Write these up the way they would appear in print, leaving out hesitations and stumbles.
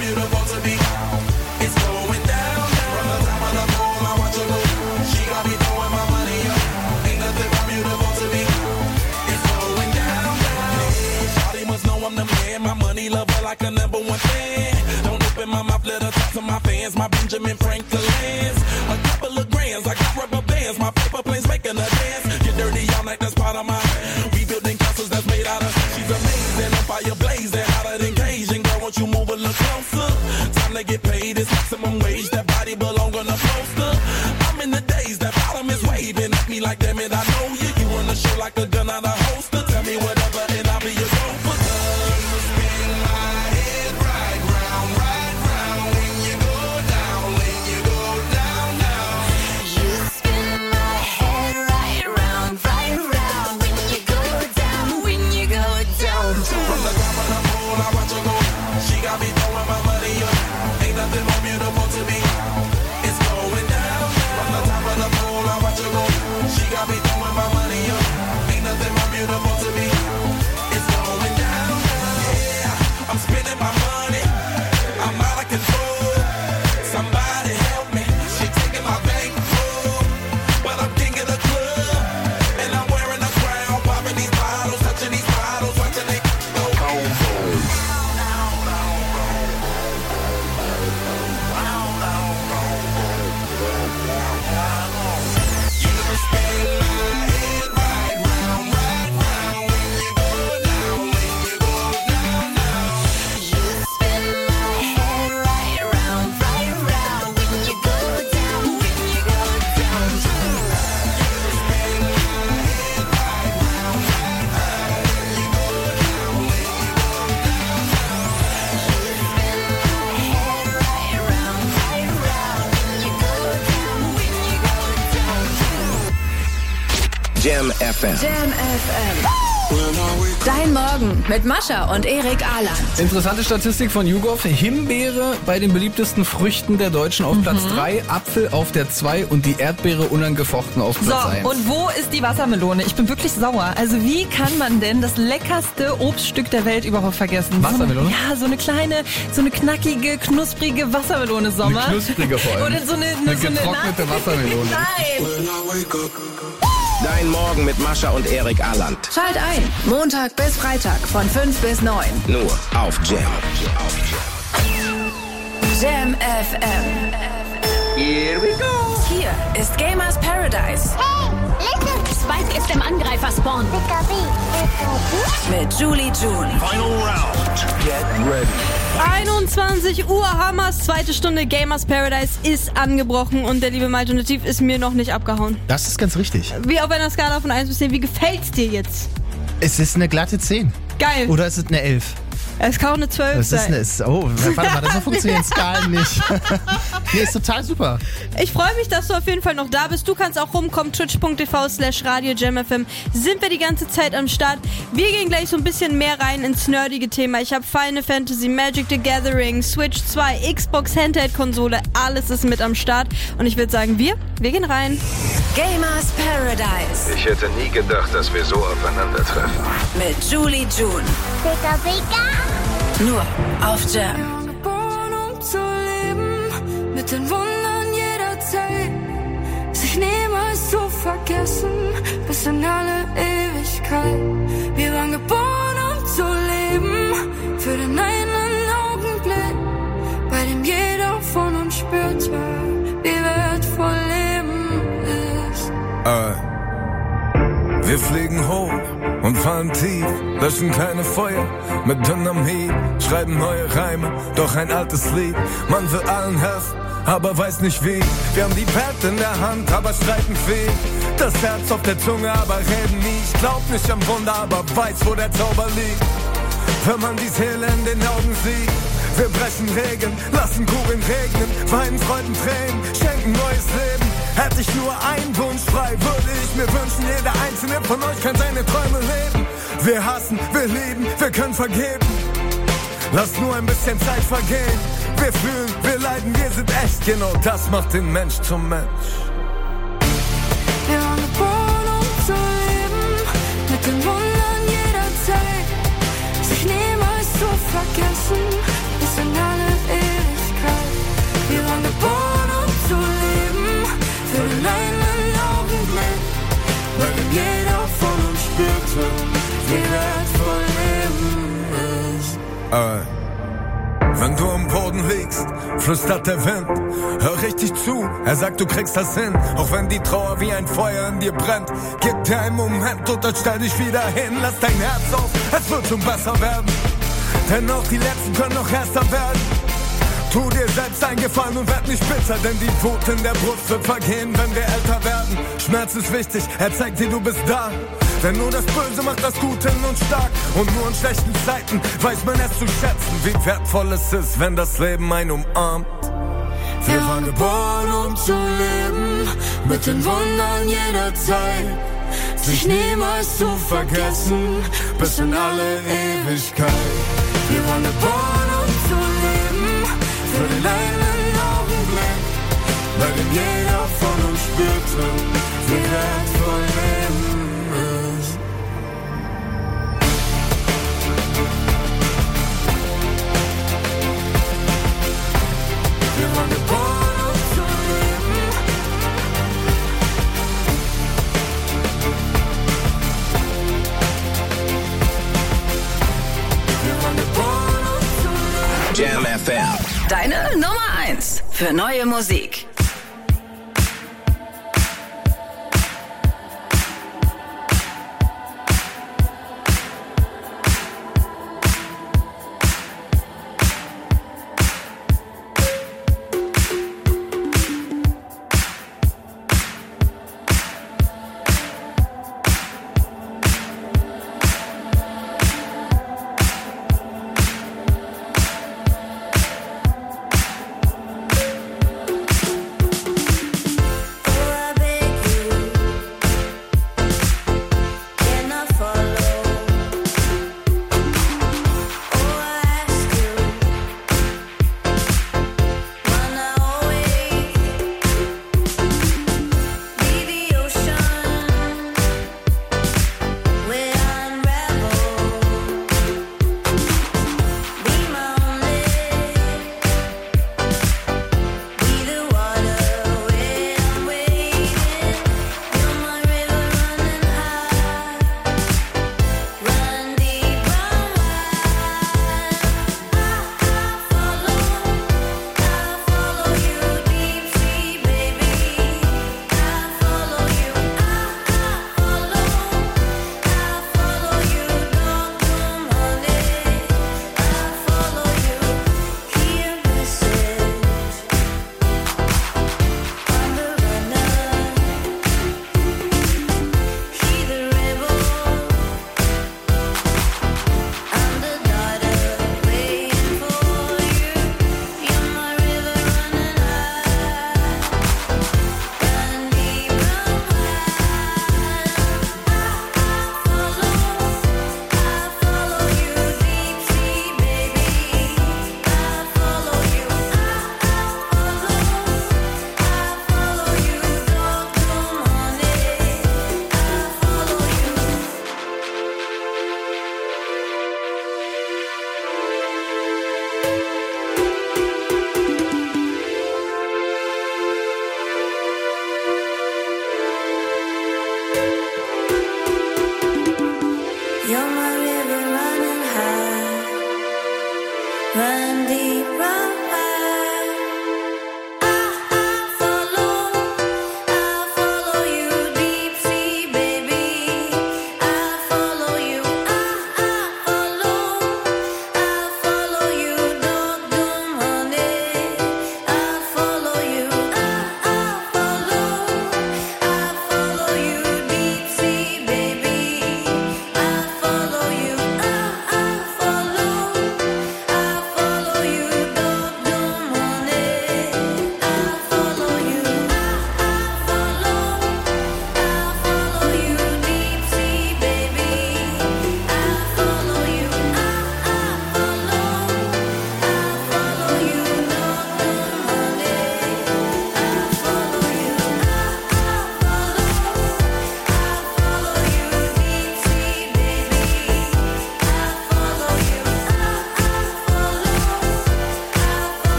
beautiful to me. It's going down, down. From the top of the pole, I watch her go. She got me throwing my money up. Ain't nothing more beautiful to me. It's going down, down. Shawty must know I'm the man. My money lover like a number one fan. Don't open my mouth, let her talk to my fans. My Benjamin Franklin's. A couple of grands, I got rubber bands. My paper planes making a dance. Get dirty all night, that's part of my. We building castles that's made out of. She's amazing, on fire blazing, hotter than Cajun. Girl, won't you move a little closer? Time to get paid, it's maximum wage. That body belong on a poster. I'm in the days, that bottom is waving at me like, damn it, I know you. You run the show like a gun out of holster. Tell me whatever and I'll be your gopher. You spin my head right round when you go down, when you go down, down. You spin my head right round when you go down, when you go down. From the top of the pole, I watch her go. She got me throwing my money up. Ain't nothing more beautiful to me. It's going down. From the top of the pole, I watch her go. She got me throwing my money up. Ain't nothing more beautiful to me. It's going down. Yeah, I'm spending my money. I'm out of control. Somebody help me. She taking my bankroll. But I'm king of the club. And I'm wearing a crown. Popping these bottles, touching these bottles, watching they go. Jam FM. Jam FM. Dein Morgen mit Mascha und Erik Aland. Interessante Statistik von YouGov. Himbeere bei den beliebtesten Früchten der Deutschen auf Platz 3, Apfel auf der 2 und die Erdbeere unangefochten auf Platz 1. So, und wo ist die Wassermelone? Ich bin wirklich sauer. Also wie kann man denn das leckerste Obststück der Welt überhaupt vergessen? Wassermelone? So eine knackige, knusprige Wassermelone Sommer. Eine knusprige vor allem. Oder so eine getrocknete Wassermelone. Nein! Dein Morgen mit Mascha und Erik Aland. Schalt ein. Montag bis Freitag von 5 bis 9. Nur auf Jam. Jam FM. Here we go. Hier ist Gamers Paradise. Hey, listen! Spike ist im Angreifer-Spawn. Mit Julie June. Final round. Get ready. 21 Uhr, Hammers, zweite Stunde Gamers Paradise ist angebrochen und der liebe Malte Nativ ist mir noch nicht abgehauen. Das ist ganz richtig. Wie auf einer Skala von 1 bis 10, wie gefällt's dir jetzt? Es ist eine glatte 10. Geil. Oder ist es eine 11? Es kann auch eine 12 Es sein. ist eine, warte mal, das funktionieren Skalen nicht. Nee, ist total super. Ich freue mich, dass du auf jeden Fall noch da bist. Du kannst auch rumkommen, twitch.tv/Radio-JamFM. Sind wir die ganze Zeit am Start. Wir gehen gleich so ein bisschen mehr rein ins nerdige Thema. Ich habe Final Fantasy, Magic the Gathering, Switch 2, Xbox Handheld-Konsole. Alles ist mit am Start. Und ich würde sagen, wir gehen rein. Gamers Paradise. Ich hätte nie gedacht, dass wir so aufeinandertreffen. Mit Julie June. Nur auf Jam. Geboren, um zu leben, mit den Wundern jeder Zeit, sich niemals zu vergessen, bis in alle Ewigkeit. Wir waren geboren, um zu leben, für den einen Augenblick, bei dem jeder von uns spürte, wie wertvoll Leben ist. Wir fliegen hoch und fallen tief, löschen keine Feuer mit Dynamit, schreiben neue Reime, doch ein altes Lied. Man will allen helfen, aber weiß nicht wie. Wir haben die Pad in der Hand, aber streiten viel. Das Herz auf der Zunge, aber reden nie. Ich glaub nicht am Wunder, aber weiß, wo der Zauber liegt. Wenn man die Seele in den Augen sieht. Wir brechen Regeln, lassen Kugeln regnen, weinen Freuden, Tränen, schenken neues Leben. Hätte ich nur einen Wunsch frei, würde ich mir wünschen, jeder einzelne von euch kann seine Träume leben. Wir hassen, wir lieben, wir können vergeben. Lass nur ein bisschen Zeit vergehen. Wir fühlen, wir leiden, wir sind echt, genau das macht den Mensch zum Mensch. Wir waren geboren, um zu leben, mit den Wundern jeder Zeit, sich niemals zu vergessen, bis in alle Wenn du am Boden liegst, flüstert der Wind. Hör richtig zu, er sagt, du kriegst das hin. Auch wenn die Trauer wie ein Feuer in dir brennt. Gib dir einen Moment und dann stell dich wieder hin. Lass dein Herz auf, es wird schon besser werden. Denn auch die Letzten können noch erster werden. Tu dir selbst einen Gefallen und werd nicht bitter, denn die Wut in der Brust wird vergehen, wenn wir älter werden. Schmerz ist wichtig, er zeigt dir, du bist da. Denn nur das Böse macht das Gute in uns stark. Und nur in schlechten Zeiten weiß man es zu schätzen, wie wertvoll es ist, wenn das Leben einen umarmt. Wir waren geboren, um zu leben, mit den Wundern jeder Zeit. Sich niemals zu vergessen, bis in alle Ewigkeit. Wir waren geboren, um zu leben, für den einen Augenblick, bei dem jeder von uns spürte, wie wertvoll Leben ist. Wir waren geboren, um zu leben. Wir waren geboren, um zu leben. Jam FM. Deine Nummer 1 für neue Musik.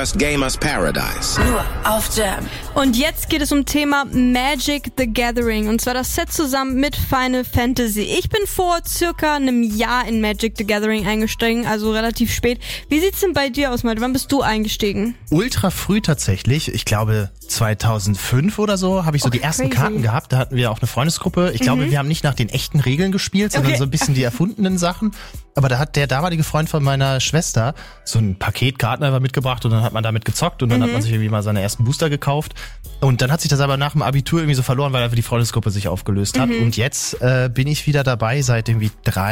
First Gamers Paradise. Nur auf Jam. Und jetzt geht es um Thema Magic the Gathering. Und zwar das Set zusammen mit Final Fantasy. Ich bin vor circa einem Jahr in Magic the Gathering eingestiegen, also relativ spät. Wie sieht's denn bei dir aus, Malte? Wann bist du eingestiegen? Ultra früh tatsächlich. Ich glaube 2005 oder so habe ich so die ersten crazy. Karten gehabt. Da hatten wir auch eine Freundesgruppe. Ich glaube, wir haben nicht nach den echten Regeln gespielt, sondern so ein bisschen die erfundenen Sachen. Aber da hat der damalige Freund von meiner Schwester so ein Paket Karten einfach mitgebracht und dann hat man damit gezockt und dann hat man sich irgendwie mal seine ersten Booster gekauft. Und dann hat sich das aber nach dem Abitur irgendwie so verloren, weil einfach die Freundesgruppe sich aufgelöst hat. Und jetzt bin ich wieder dabei seit irgendwie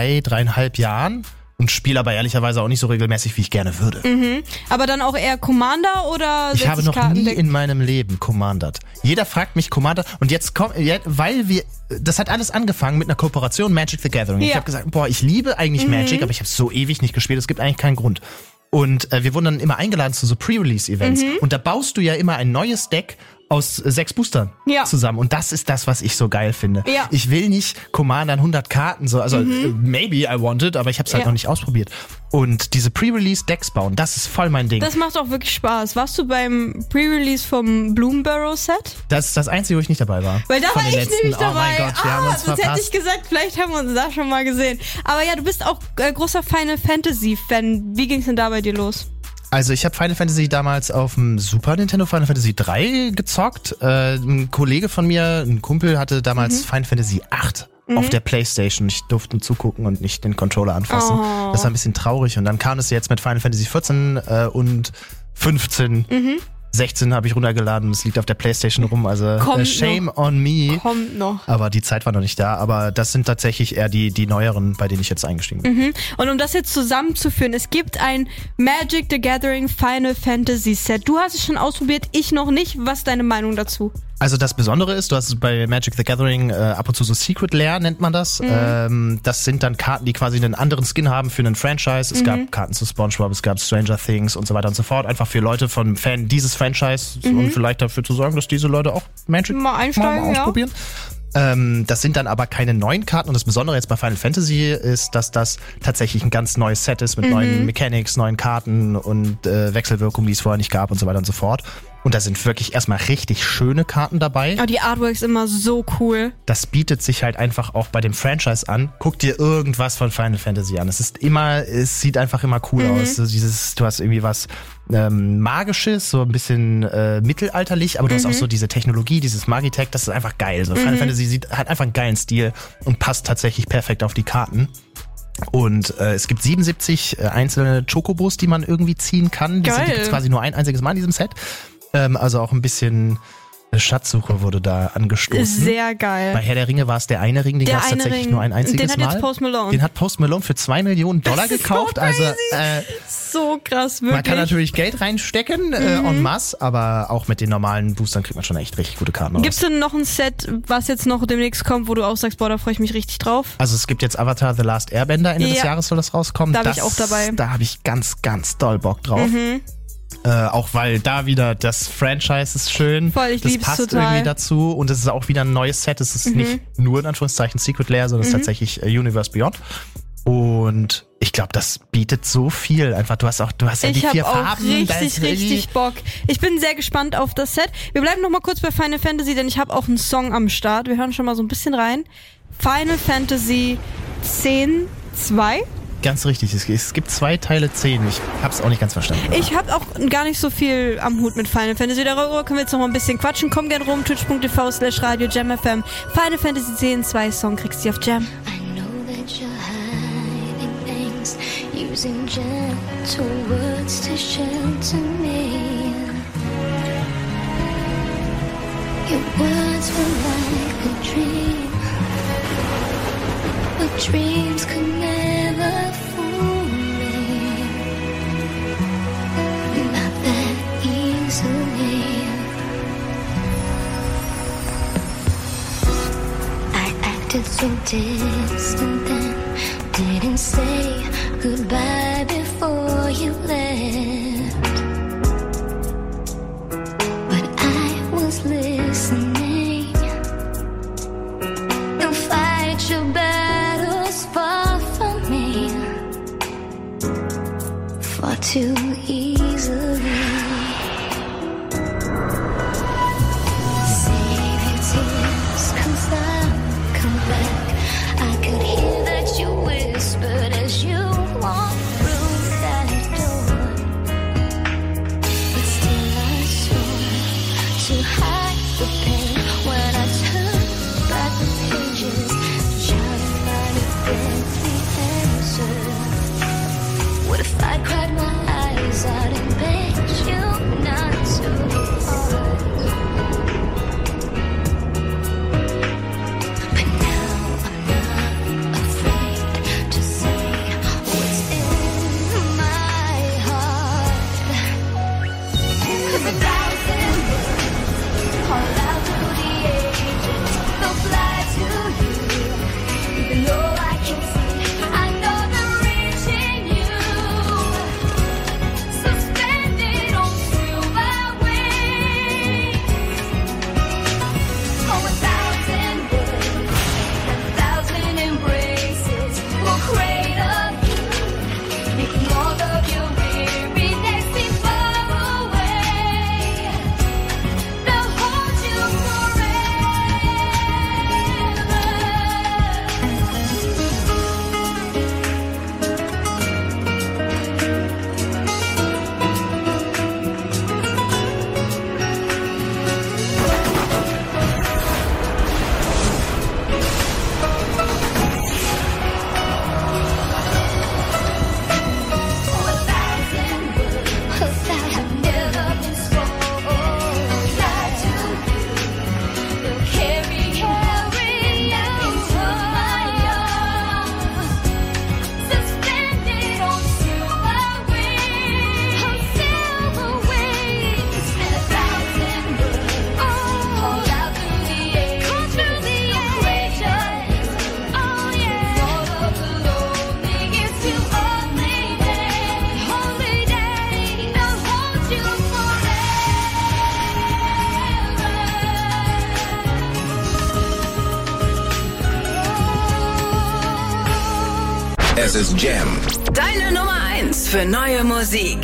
3,5 Jahren. Und spiele aber ehrlicherweise auch nicht so regelmäßig, wie ich gerne würde. Aber dann auch eher Commander oder Ich habe noch nie Kartendeck? in meinem Leben commandert. Jeder fragt mich Commander und jetzt kommt, weil das hat alles angefangen mit einer Kooperation Magic the Gathering. Ich Ja. habe gesagt, boah, ich liebe eigentlich Magic, aber ich habe so ewig nicht gespielt, es gibt eigentlich keinen Grund. Und wir wurden dann immer eingeladen zu so Pre-Release-Events. Und da baust du ja immer ein neues Deck aus 6 Boostern Ja. zusammen. Und das ist das, was ich so geil finde. Ja. Ich will nicht Commandern 100 Karten, so, also maybe I want it, aber ich habe es halt Ja. noch nicht ausprobiert. Und diese Pre-Release-Decks bauen, das ist voll mein Ding. Das macht auch wirklich Spaß. Warst du beim Pre-Release vom Bloomburrow Set? Das ist das Einzige, wo ich nicht dabei war. Weil da Von war den ich letzten. nämlich dabei. Oh mein Gott, wir haben uns sonst hätte verpasst. ich gesagt, vielleicht haben wir uns da schon mal gesehen. Aber ja, du bist auch großer Final Fantasy Fan. Wie ging's denn da bei dir los? Also ich habe Final Fantasy damals auf dem Super Nintendo Final Fantasy 3 gezockt. Ein Kollege von mir, ein Kumpel, hatte damals Final Fantasy 8 auf der Playstation. Ich durfte nur zugucken und nicht den Controller anfassen. Oh. Das war ein bisschen traurig. Und dann kam es jetzt mit Final Fantasy 14 und 15. 16 habe ich runtergeladen und es liegt auf der Playstation rum. Also Kommt shame on me. Kommt noch. Aber die Zeit war noch nicht da. Aber das sind tatsächlich eher die neueren, bei denen ich jetzt eingestiegen bin. Und um das jetzt zusammenzuführen, es gibt ein Magic the Gathering Final Fantasy Set. Du hast es schon ausprobiert, ich noch nicht. Was ist deine Meinung dazu? Also das Besondere ist, du hast bei Magic the Gathering ab und zu so Secret Lair, nennt man das. Das sind dann Karten, die quasi einen anderen Skin haben für einen Franchise. Es gab Karten zu SpongeBob, es gab Stranger Things und so weiter und so fort. Einfach für Leute von Fan dieses Franchise und vielleicht dafür zu sorgen, dass diese Leute auch Magic Mal einsteigen, mal ausprobieren. Das sind dann aber keine neuen Karten und das Besondere jetzt bei Final Fantasy ist, dass das tatsächlich ein ganz neues Set ist mit neuen Mechanics, neuen Karten und Wechselwirkungen, die es vorher nicht gab und so weiter und so fort. Und da sind wirklich erstmal richtig schöne Karten dabei. Oh, die Artwork ist immer so cool. Das bietet sich halt einfach auch bei dem Franchise an. Guck dir irgendwas von Final Fantasy an. Es sieht einfach immer cool aus. So du hast irgendwie was Magisches, so ein bisschen mittelalterlich, aber du hast auch so diese Technologie, dieses Magitech, das ist einfach geil. So Final Fantasy hat einfach einen geilen Stil und passt tatsächlich perfekt auf die Karten. Und es gibt 77 einzelne Chocobos, die man irgendwie ziehen kann. Die gibt es quasi nur ein einziges Mal in diesem Set. Also auch ein bisschen Schatzsuche wurde da angestoßen. Sehr geil. Bei Herr der Ringe war es der eine Ring, den Der gab es eine tatsächlich Ring. nur ein einziges Den hat Mal. jetzt Post Malone. Den hat Post Malone für $2 Millionen Das ist gekauft. so Also so krass, wirklich. man kann natürlich Geld reinstecken en masse, aber auch mit den normalen Boostern kriegt man schon echt richtig gute Karten Gibt's raus. denn noch ein Set, was jetzt noch demnächst kommt, wo du auch sagst, boah, da freue ich mich richtig drauf? Also es gibt jetzt Avatar The Last Airbender, Ende des Ja. Jahres soll das rauskommen. Da bin ich auch dabei. Da habe ich ganz, ganz doll Bock drauf. Auch weil da wieder das Franchise ist schön. Voll, ich das lieb's passt total. irgendwie dazu und es ist auch wieder ein neues Set. Es ist nicht nur in Anführungszeichen Secret Lair, sondern es ist tatsächlich Universe Beyond. Und ich glaube, das bietet so viel. Einfach, du hast ja die Ich 4 habe auch Farben. da ist richtig Bock. Ich bin sehr gespannt auf das Set. Wir bleiben noch mal kurz bei Final Fantasy, denn ich habe auch einen Song am Start. Wir hören schon mal so ein bisschen rein. Final Fantasy 10 2. Ganz richtig, es gibt 2 Teile 10. Ich hab's auch nicht ganz verstanden. Ich habe auch gar nicht so viel am Hut mit Final Fantasy. Darüber können wir jetzt noch mal ein bisschen quatschen. Komm gern rum, twitch.tv/Radio Jam FM. Final Fantasy 10 2 Song kriegst du auf Jam. I know that you're hiding things, using gentle words to shelter me. Your words were like a dream, but dreams could never fool me. Not that easily. I acted so distant then, didn't say goodbye before you left. But I was listening. You'll fight your battles far from me, far too easily. Es ist Jam. Deine Nummer 1 für neue Musik.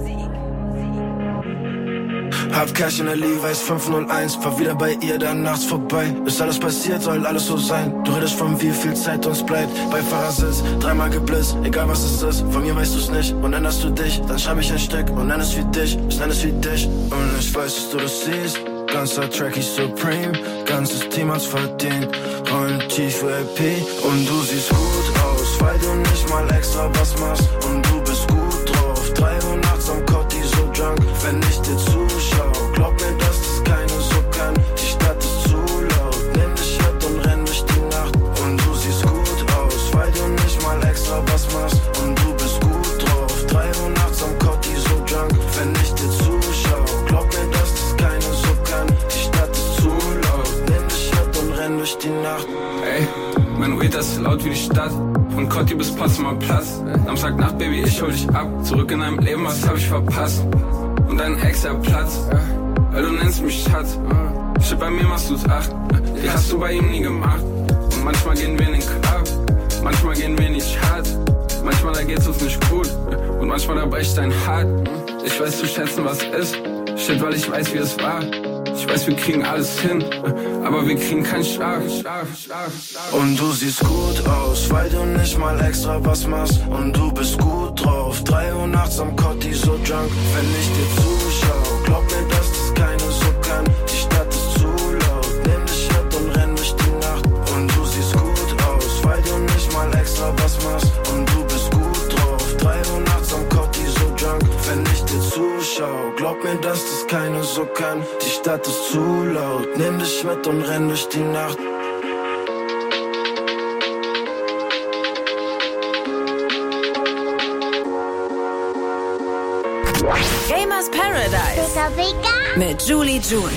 Hab Cash in der Levi's 501, fahr wieder bei ihr dann nachts vorbei. Ist alles passiert, soll alles so sein. Du redest von wie viel Zeit uns bleibt. Bei Fahrersitz, 3-mal geblitzt, egal was es ist. Von mir weißt du's nicht und änderst du dich. Dann schreib ich ein Stück und nenn es wie dich. Ich nenn es wie dich und ich weiß, dass du das siehst. Ganzer Track ist Supreme, ganzes Team hat's verdient. Rollen tief VIP und du siehst gut aus, weil du nicht mal extra was machst. Und du bist gut drauf, 3 Uhr nachts am Cotti so drunk. Wenn ich dir zuschau, glaub mir, dass das keine so kann. Die Stadt ist zu laut, nimm dich mit und renn durch die Nacht. Und du siehst gut aus, weil du nicht mal extra was machst. Und du bist gut drauf, 3 Uhr nachts am Cotti so drunk. Wenn ich dir zuschau, glaub mir, dass das keine so kann. Die Stadt ist zu laut, nimm dich mit und renn durch die Nacht. Ey, mein Weed ist laut wie die Stadt. Von Cotti bis Potsdamer Platz. Samstagnacht, Baby, ich hol dich ab. Zurück in deinem Leben, was hab ich verpasst? Und dein Ex hat Platz, weil du nennst mich Schatz. Shit, bei mir machst du's 8, die hast du bei ihm nie gemacht. Und manchmal gehen wir in den Club, manchmal gehen wir nicht hart. Manchmal da geht's uns nicht gut und manchmal da bricht dein Hart. Ich weiß zu schätzen, was ist. Shit, weil ich weiß, wie es war. Ich weiß, wir kriegen alles hin, aber wir kriegen keinen Schlaf. Und du siehst gut aus, weil du nicht mal extra was machst. Und du bist gut drauf, 3 Uhr nachts am Cotti so drunk. Wenn ich dir zuschau, glaub mir, dass das keine so kann. Die Stadt ist zu laut, nimm dich mit und renn durch die Nacht. Und du siehst gut aus, weil du nicht mal extra was machst. Und du bist gut drauf, 3 Uhr nachts am Cotti so drunk. Wenn ich dir zuschau, glaub mir, dass das keine so kann. Die Stadt ist zu laut, nimm dich mit und renn durch die Nacht. Gamers Paradise mit Julie June.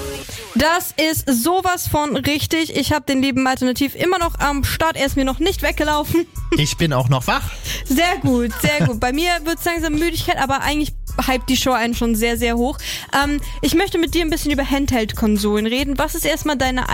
Das ist sowas von richtig. Ich habe den lieben Alternativ immer noch am Start. Er ist mir noch nicht weggelaufen. Ich bin auch noch wach. Sehr gut, sehr gut. Bei mir wird's langsam Müdigkeit, aber eigentlich hypt die Show einen schon sehr, sehr hoch. Ich möchte mit dir ein bisschen über Handheld-Konsolen reden. Was ist erstmal deine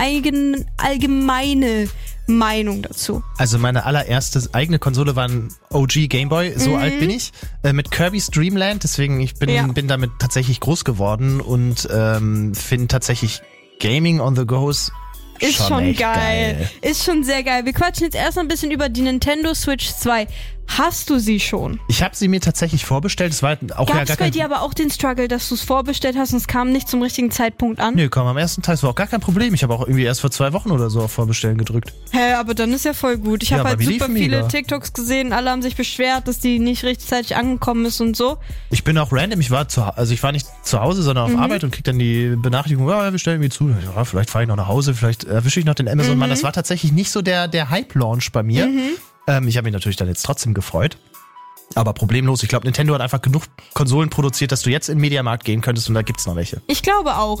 allgemeine Meinung dazu? Also meine allererste eigene Konsole war ein OG Gameboy, so alt bin ich, mit Kirby's Dream Land, deswegen ich bin damit tatsächlich groß geworden und finde tatsächlich Gaming on the Go ist schon geil. Ist schon sehr geil. Wir quatschen jetzt erst ein bisschen über die Nintendo Switch 2. Hast du sie schon? Ich habe sie mir tatsächlich vorbestellt. Es war auch Gab's bei dir aber auch den Struggle, dass du es vorbestellt hast und es kam nicht zum richtigen Zeitpunkt an? Nö, kam am ersten Tag. Es war auch gar kein Problem. Ich habe auch irgendwie erst vor 2 Wochen oder so auf Vorbestellen gedrückt. Hä, aber dann ist ja voll gut. Ich habe halt super viele TikToks gesehen. Alle haben sich beschwert, dass die nicht rechtzeitig angekommen ist und so. Ich bin auch random. Ich war nicht zu Hause, sondern auf Arbeit und krieg dann die Benachrichtigung, ja, wir stellen mir zu. Ja, vielleicht fahre ich noch nach Hause, vielleicht erwische ich noch den Amazon-Mann. Das war tatsächlich nicht so der Hype-Launch bei mir. Ich habe mich natürlich dann jetzt trotzdem gefreut. Aber problemlos. Ich glaube, Nintendo hat einfach genug Konsolen produziert, dass du jetzt in den Mediamarkt gehen könntest und da gibt's noch welche. Ich glaube auch.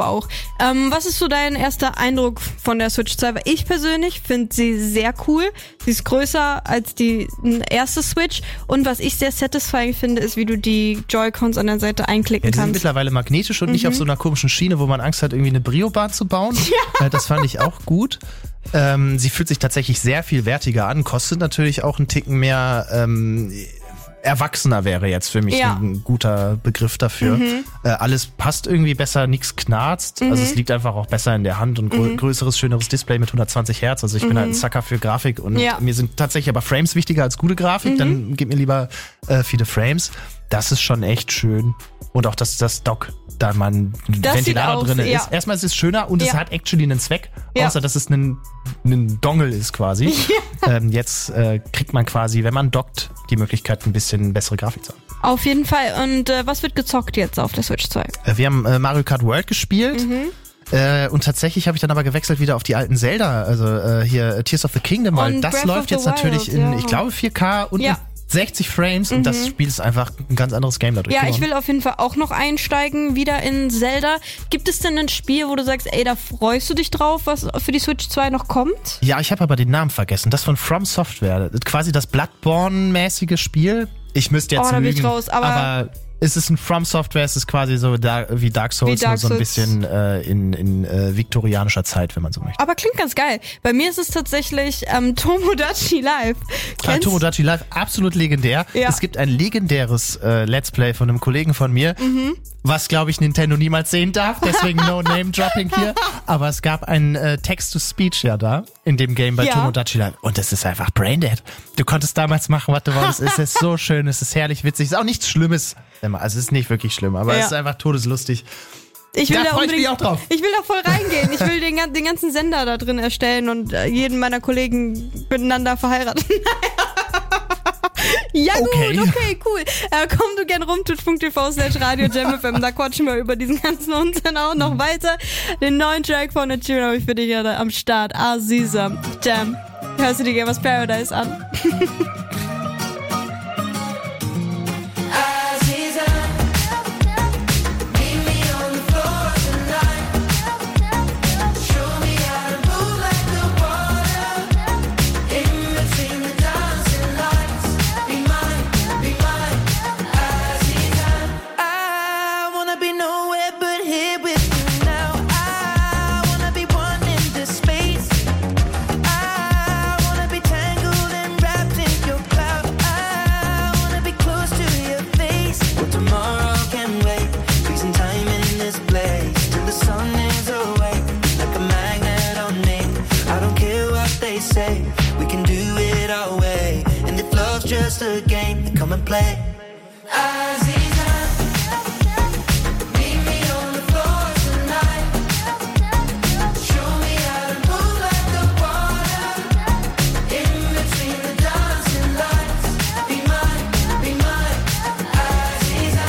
Was ist so dein erster Eindruck von der Switch 2? Weil ich persönlich finde sie sehr cool. Sie ist größer als die erste Switch. Und was ich sehr satisfying finde, ist, wie du die Joy-Cons an der Seite einklicken die kannst. sind mittlerweile magnetisch und nicht auf so einer komischen Schiene, wo man Angst hat, irgendwie eine Brio-Bahn zu bauen. Ja. Das fand ich auch gut. Sie fühlt sich tatsächlich sehr viel wertiger an, kostet natürlich auch einen Ticken mehr. Erwachsener wäre jetzt für mich ein guter Begriff dafür. Alles passt irgendwie besser, nichts knarzt. Also es liegt einfach auch besser in der Hand und größeres, schöneres Display mit 120 Hertz. Also ich bin halt ein Sucker für Grafik und mir sind tatsächlich aber Frames wichtiger als gute Grafik. Dann gib mir lieber viele Frames. Das ist schon echt schön. Und auch das Dock, da man Ventilator drin ist. Erstmal ist es schöner und es hat actually einen Zweck, außer dass es ein Dongle ist quasi. Jetzt kriegt man quasi, wenn man dockt, die Möglichkeit, ein bisschen bessere Grafik zu haben. Auf jeden Fall. Und was wird gezockt jetzt auf der Switch 2? Wir haben Mario Kart World gespielt. Und tatsächlich habe ich dann aber gewechselt wieder auf die alten Zelda, also hier Tears of the Kingdom, weil das läuft jetzt natürlich in, ich glaube, 4K und 60 Frames und das Spiel ist einfach ein ganz anderes Game dadurch. Ja, ich will auf jeden Fall auch noch einsteigen, wieder in Zelda. Gibt es denn ein Spiel, wo du sagst, ey, da freust du dich drauf, was für die Switch 2 noch kommt? Ja, ich habe aber den Namen vergessen. Das von From Software. Quasi das Bloodborne-mäßige Spiel. Ich müsste jetzt lügen, da bin ich raus, aber Es ist ein From Software, es ist quasi so wie Dark Souls, nur so ein bisschen in viktorianischer Zeit, wenn man so möchte. Aber klingt ganz geil. Bei mir ist es tatsächlich Tomodachi Live. Tomodachi Live, absolut legendär. Ja. Es gibt ein legendäres Let's Play von einem Kollegen von mir, was, glaube ich, Nintendo niemals sehen darf, deswegen no Name-Dropping hier. Aber es gab ein Text-to-Speech ja da in dem Game bei Tomodachi Live. Und es ist einfach braindead. Du konntest damals machen, was du wolltest. Es ist so schön, es ist herrlich witzig. Es ist auch nichts Schlimmes. Also es ist nicht wirklich schlimm, aber es ist einfach todeslustig. Ich will da freue ich mich auch drauf. Ich will da voll reingehen. Ich will den ganzen Sender da drin erstellen und jeden meiner Kollegen miteinander verheiraten. Ja gut, okay, cool. Komm du gern rum, twitch.tv/Radio-JamFM, da quatschen wir über diesen ganzen Unsinn auch noch weiter. Den neuen Track von der Tune habe ich für dich ja am Start. Aziza, Jam. Hörst du dir Gamers Paradise an? Just a game, then come and play. Aziza, meet me on the floor tonight. Show me how to move like the water. In between the dancing lights. Be mine, Aziza.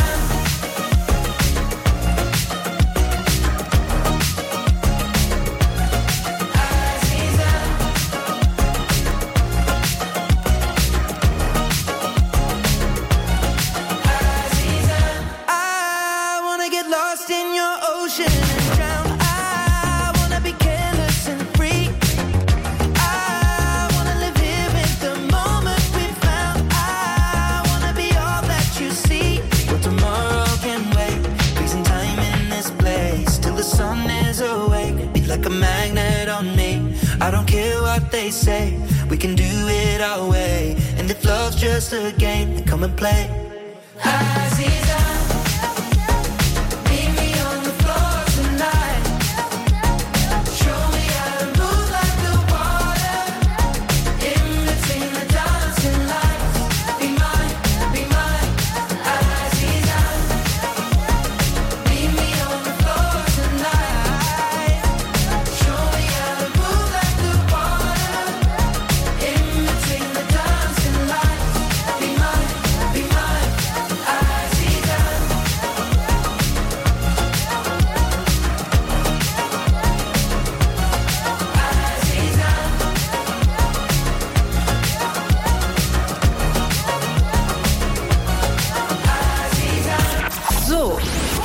I don't care what they say, we can do it our way. And if love's just a game, then come and play. Aziza, meet me on the floor tonight. Show me how to move like the water. In between the dancing lights. Be mine, Aziza. Meet me on the floor tonight. Show me how to move like the water. In between the dancing lights. Be mine, Aziza. So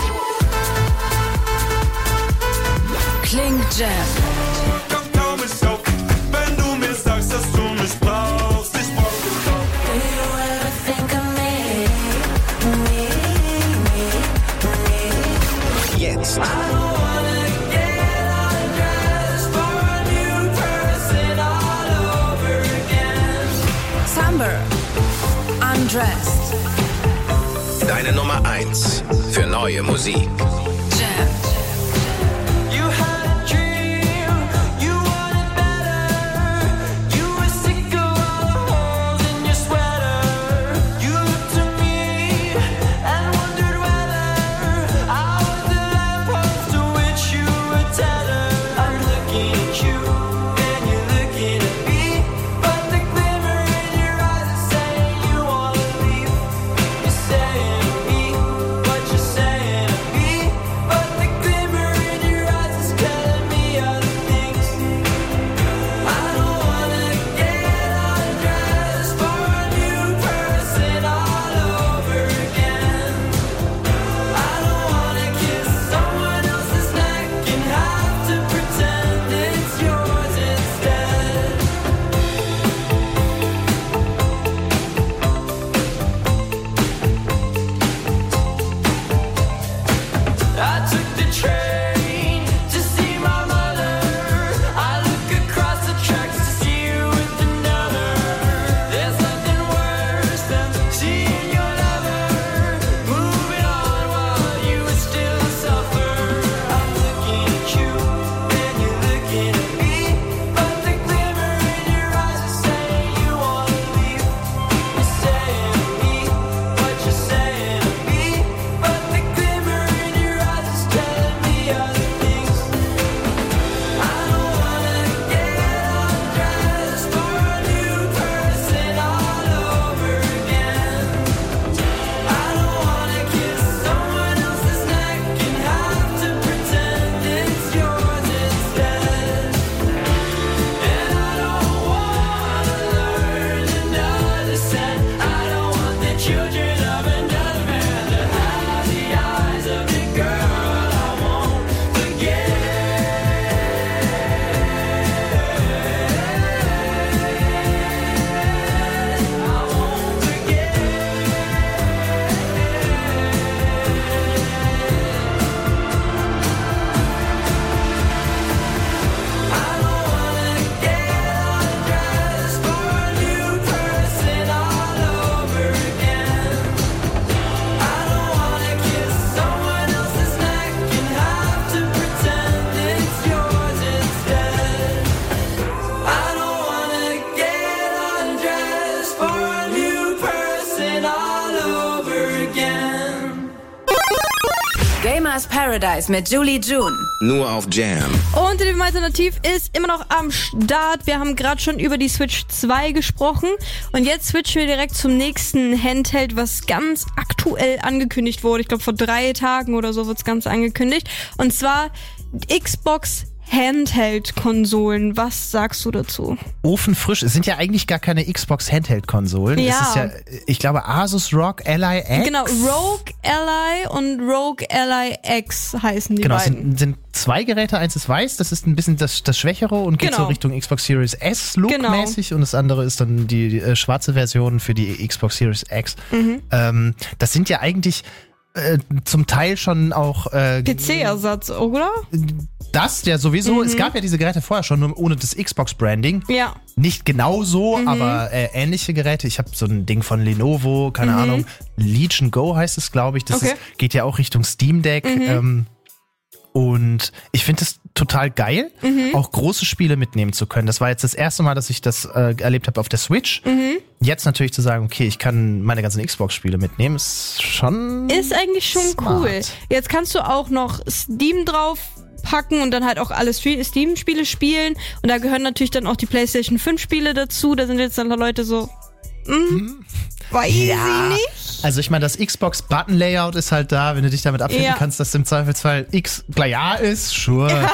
klingt Jam. Komm kaum nicht auf, wenn du mir sagst, dass du mich brauchst. Ich brauch dich auch. Do you ever think of me? Jetzt. I don't wanna get undressed for a new person all over again. Summer. Undressed. Deine Nummer 1 für neue Musik. Jam. You had a dream, you wanted better. You were sick of all the holes in your sweater. You looked at me and wondered whether I was the lamppost to which you were tethered. I'm looking at you and you're looking at me, but the glimmer in your eyes is saying you wanna leave. You're saying to me what you're saying to me. Gamers Paradise mit Julie June. Nur auf Jam. Und die Alternativ ist immer noch am Start. Wir haben gerade schon über die Switch 2 gesprochen. Und jetzt switchen wir direkt zum nächsten Handheld, was ganz aktuell angekündigt wurde. Ich glaube, vor 3 Tagen oder so wird's ganz angekündigt. Und zwar Xbox Handheld-Konsolen. Was sagst du dazu? Ofenfrisch. Es sind ja eigentlich gar keine Xbox Handheld-Konsolen. Ja. Es ist ja, ich glaube, Asus ROG Ally X. Genau, ROG Ally und ROG Ally X heißen die Genau, es beiden. sind 2 Geräte, eins ist weiß, das ist ein bisschen das Schwächere und geht Genau. so Richtung Xbox Series S Look-mäßig und das andere ist dann die schwarze Version für die Xbox Series X. Das sind ja eigentlich zum Teil schon auch PC-Ersatz, oder? das ja sowieso. Es gab ja diese Geräte vorher schon, nur ohne das Xbox-Branding. Ja. Nicht genau so, aber ähnliche Geräte. Ich habe so ein Ding von Lenovo, keine Ahnung. Legion Go heißt es, glaube ich. Das Okay. geht ja auch Richtung Steam Deck. Und ich finde es total geil, auch große Spiele mitnehmen zu können. Das war jetzt das erste Mal, dass ich das erlebt habe auf der Switch. Jetzt natürlich zu sagen, okay, ich kann meine ganzen Xbox-Spiele mitnehmen, ist schon Ist eigentlich schon smart. cool. Jetzt kannst du auch noch Steam drauf packen und dann halt auch alle Steam-Spiele spielen. Und da gehören natürlich dann auch die PlayStation 5-Spiele dazu. Da sind jetzt dann Leute so, weiß ich nicht. Also ich meine, das Xbox-Button-Layout ist halt da, wenn du dich damit abfinden Ja. kannst, dass im Zweifelsfall X klar ist, sure.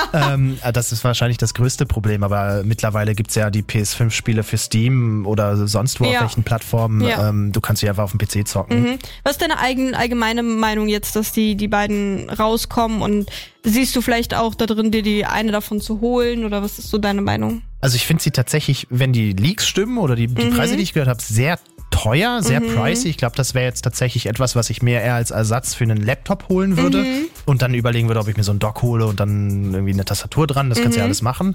Das ist wahrscheinlich das größte Problem, aber mittlerweile gibt's ja die PS5-Spiele für Steam oder sonst wo auf Ja. welchen Plattformen. Ja. Du kannst sie einfach auf dem PC zocken. Was ist deine allgemeine Meinung jetzt, dass die beiden rauskommen und siehst du vielleicht auch da drin, dir die eine davon zu holen oder was ist so deine Meinung? Also ich finde sie tatsächlich, wenn die Leaks stimmen oder die Preise, die ich gehört habe, sehr teuer, sehr pricey. Ich glaube, das wäre jetzt tatsächlich etwas, was ich mir eher als Ersatz für einen Laptop holen würde und dann überlegen würde, ob ich mir so einen Dock hole und dann irgendwie eine Tastatur dran. Das kannst du ja alles machen.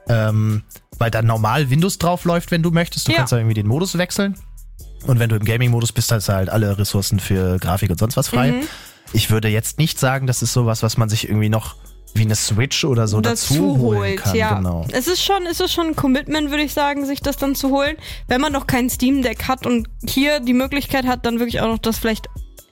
Weil da normal Windows drauf läuft, wenn du möchtest. Du Ja. kannst ja irgendwie den Modus wechseln. Und wenn du im Gaming-Modus bist, hast du halt alle Ressourcen für Grafik und sonst was frei. Ich würde jetzt nicht sagen, das ist sowas, was man sich irgendwie noch wie eine Switch oder so dazu holen kann. ja. Genau. Es ist schon ein Commitment, würde ich sagen, sich das dann zu holen. Wenn man noch kein Steam Deck hat und hier die Möglichkeit hat, dann wirklich auch noch das vielleicht,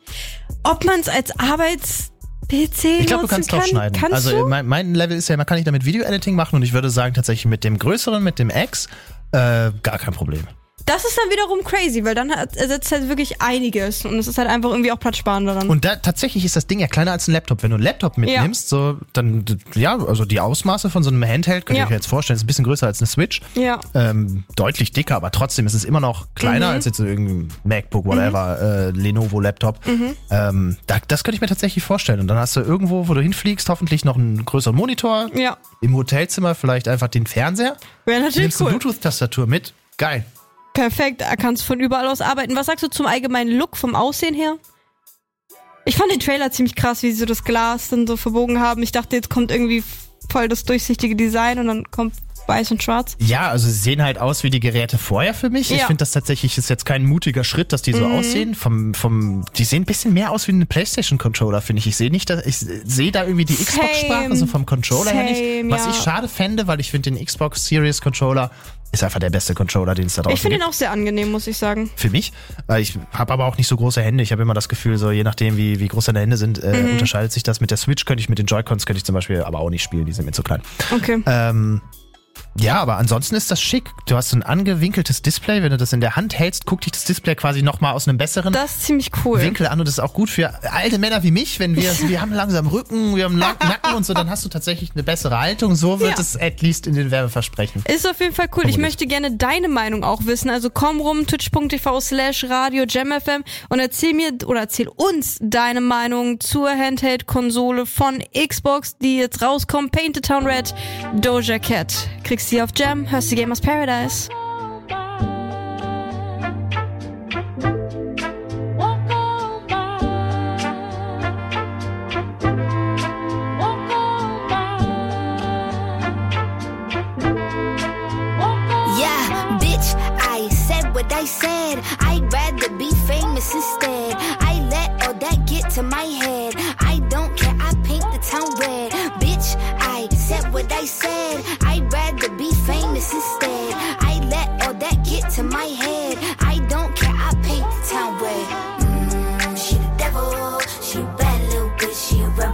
ob man es als Arbeits-PC Ich glaube, du nutzen kannst kann. drauf schneiden. Kannst Also du? mein Level ist ja, man kann nicht damit Video-Editing machen und ich würde sagen, tatsächlich mit dem größeren, mit dem X, gar kein Problem. Das ist dann wiederum crazy, weil dann ersetzt halt wirklich einiges und es ist halt einfach irgendwie auch platzsparender dann. Und da tatsächlich ist das Ding ja kleiner als ein Laptop. Wenn du einen Laptop mitnimmst, so, dann, ja, also die Ausmaße von so einem Handheld, könnt ihr euch jetzt vorstellen, ist ein bisschen größer als eine Switch. Ja. Deutlich dicker, aber trotzdem ist es immer noch kleiner als jetzt irgendein MacBook, whatever, Lenovo-Laptop. Das könnte ich mir tatsächlich vorstellen. Und dann hast du irgendwo, wo du hinfliegst, hoffentlich noch einen größeren Monitor. Ja. Im Hotelzimmer vielleicht einfach den Fernseher. Wäre natürlich Nimmst eine cool. Bluetooth-Tastatur mit. Geil. Perfekt, er kannst von überall aus arbeiten. Was sagst du zum allgemeinen Look, vom Aussehen her? Ich fand den Trailer ziemlich krass, wie sie so das Glas dann so verbogen haben. Ich dachte, jetzt kommt irgendwie voll das durchsichtige Design und dann kommt weiß und schwarz. Ja, also sie sehen halt aus wie die Geräte vorher für mich. Ich Ja. finde das tatsächlich ist jetzt kein mutiger Schritt, dass die so aussehen. Die sehen ein bisschen mehr aus wie eine PlayStation-Controller, finde ich. Ich sehe da irgendwie die Xbox-Sprache so vom Controller her nicht. Was ja. ich schade fände, weil ich finde den Xbox Series Controller ist einfach der beste Controller, den es da draußen Ich finde gibt. ihn auch sehr angenehm, muss ich sagen. Für mich. Ich habe aber auch nicht so große Hände. Ich habe immer das Gefühl, so je nachdem, wie groß deine Hände sind, unterscheidet sich das. Mit der Switch könnte ich, mit den Joy-Cons könnte ich zum Beispiel aber auch nicht spielen, die sind mir zu klein. Okay. Ja, aber ansonsten ist das schick. Du hast ein angewinkeltes Display. Wenn du das in der Hand hältst, guckt dich das Display quasi nochmal aus einem besseren Das ist ziemlich cool. Winkel an. Und das ist auch gut für alte Männer wie mich, wenn wir haben langsam Rücken, wir haben Nacken und so, dann hast du tatsächlich eine bessere Haltung. So wird es at least in den Werbeversprechen. Ist auf jeden Fall cool. Ich Formuliert. möchte gerne deine Meinung auch wissen. Also komm rum, twitch.tv/Radio JamFM und erzähl uns deine Meinung zur Handheld-Konsole von Xbox, die jetzt rauskommt. Paint the Town Red, Doja Cat. Kriegst sie auf Jam, hörst du Gamers Paradise. Yeah, bitch, I said what I said. I'd rather be famous instead. I let all that get to my head. I don't care, I paint the town red. Bitch, I said what I said. I'd rather be famous instead. I let all that get to my head. I don't care, I paint the town red. She the devil, she a bad little bitch, she a rebel.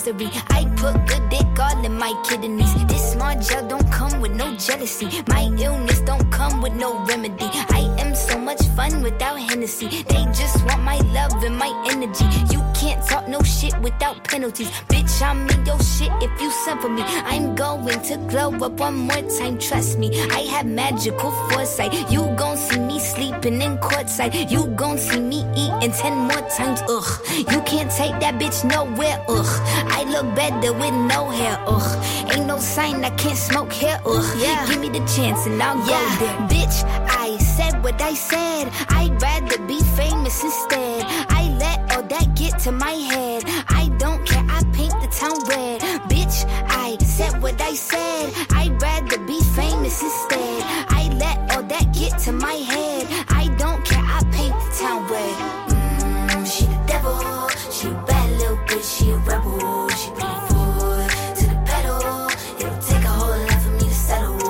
dispensary. I put good dick all in my kidneys. This smart gel don't come with no jealousy. My illness don't come with no remedy. I am so much fun without Hennessy. They just want my love and my energy. You can't talk no shit without penalties. Bitch, I'm in your shit if you send for me. I'm going to glow up one more time, trust me. I have magical foresight. You gon' see me sleeping in courtside. You gon' see me eating 10 more times, ugh. You can't take that bitch nowhere, ugh. I look better with no hair, ugh. Ain't no sign I can't smoke hair, ugh. Yeah. Give me the chance and I'll go there. Bitch, I said what I said. I'd rather be famous instead. I let all that get to my head. I don't care, I paint the town red. Bitch, I said what I said. I'd rather be famous instead. I let all that get to my head. I don't care, I paint the town red. She the devil, she a bad little bitch, she a rebel. She put her foot to the pedal. It'll take a whole lot for me to settle.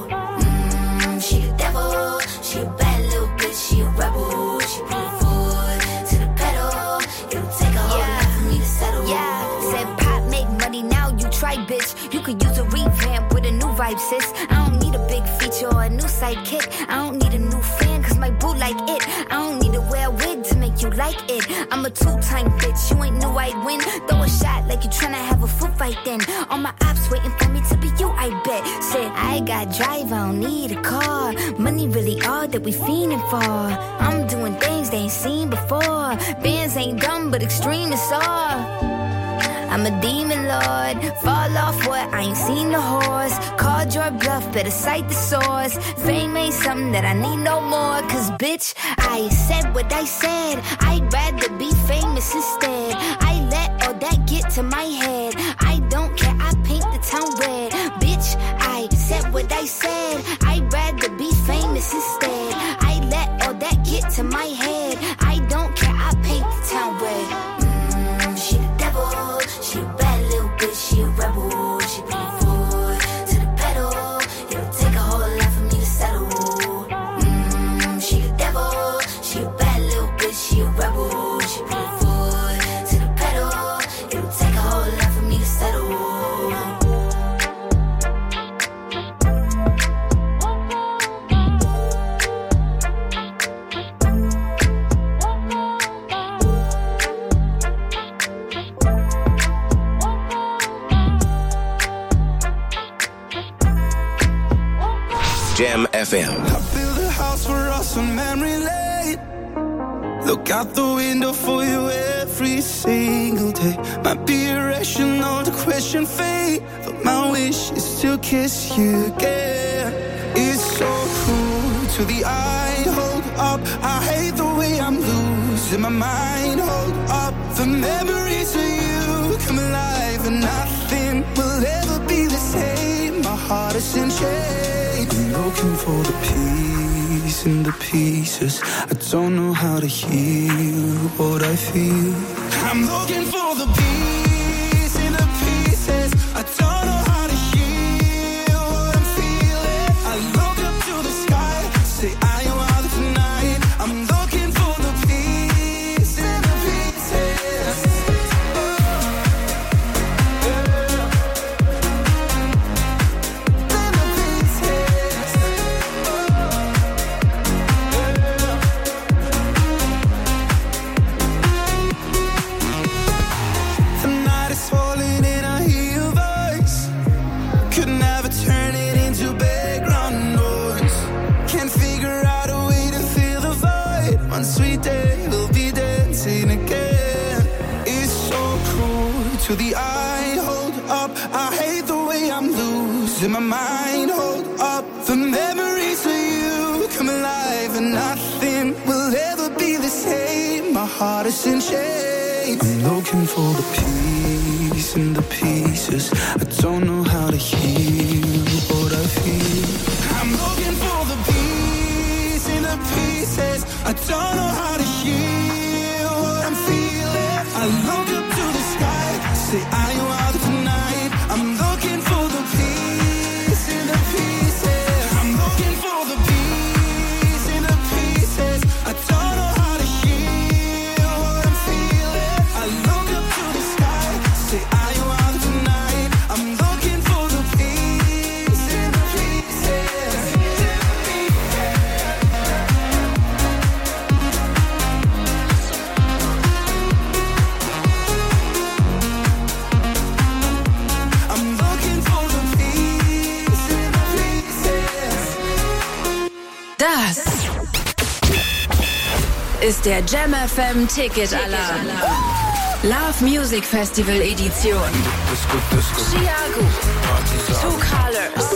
She the devil, she a bad little bitch, she a rebel. She put her foot to the pedal. It'll take a whole lot for me to settle. Yeah, said pop make money, now you try, bitch. You could use a revamp with a new vibe, sis. I don't need a big feature or a new sidekick. I don't need a new fan, cause my boo like it. I don't need to wear a wig to make you like it. I'm a two-time bitch, you ain't knew I'd win. Throw a shot like you tryna have a foot fight then. All my ops waiting for me to be you, I bet. Said, I got drive, I don't need a car. Money really all that we fiending for. I'm doing things they ain't seen before. Bands ain't dumb, but extreme is all. I'm a demon lord, fall off what, I ain't seen the horse. Called your bluff, better cite the source. Fame ain't something that I need no more. Cause bitch, I said what I said. I'd rather be famous instead. I let all that get to my head. I don't care, I paint the town red. Bitch, I said what I said. I'd rather be famous instead. I let all that get to my head. I don't care, I paint the town red. She the devil, she a bad little bitch, she a rebel. She put her foot to the pedal. It'll take a whole lot for me to settle. She the devil, she a bad little bitch, she a rebel. She put her foot to the pedal. It'll take a whole lot for me to settle. Jam FM. I built a house for us on memory lane. Look out the window for you every single day. Might be irrational to question fate, but my wish is to kiss you again. It's so cruel to the eye. Hold up, I hate the way I'm losing my mind. Hold up, the memories of you come alive, and nothing will ever be the same. My heart is in chains. I'm looking for the peace in the pieces. I don't know how to heal what I feel. I'm looking for the peace in the pieces. I don't know how to heal what I'm feeling. I look up to the sky, say I am out tonight. I'm looking for the peace in the pieces. To the eye, hold up, I hate the way I'm losing my mind. Hold up, the memories of you come alive, and nothing will ever be the same. My heart is in chains. I'm looking for the peace in the pieces. I don't know how to heal what I feel. I'm looking for the peace in the pieces. I don't know how to heal what I'm feeling. I look up to the sky, say I am out tonight. I'm looking for the peace in the pieces. I'm looking for the peace in the pieces. I don't know how to heal what I'm feeling. I look up to the sky, say I am out Das ist der Jam FM Ticket Alarm. Love Music Festival Edition. Chiago, Two Colors,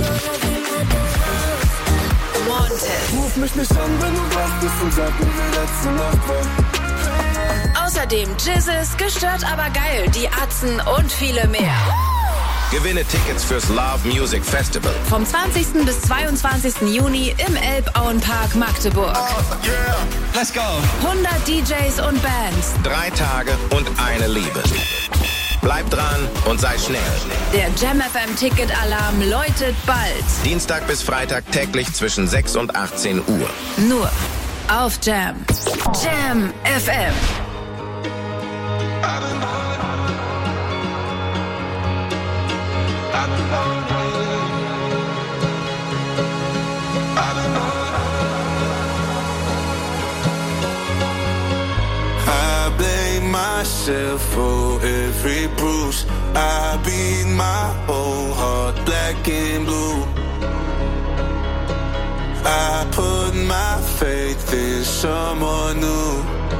Wanted. Ruf mich nicht an, wenn du wach bist und sag mir, wie letzte Nacht war. Außerdem Jizzes, gestört aber geil, die Atzen und viele mehr. Gewinne Tickets fürs Love Music Festival. Vom 20. bis 22. Juni im Elbauenpark Magdeburg. Let's go. 100 DJs und Bands. 3 Tage und eine Liebe. Bleib dran und sei schnell. Der Jam FM Ticket Alarm läutet bald. Dienstag bis Freitag täglich zwischen 6 und 18 Uhr. Nur auf Jam. Jam FM. I blame myself for every bruise. I beat my whole heart black and blue. I put my faith in someone new.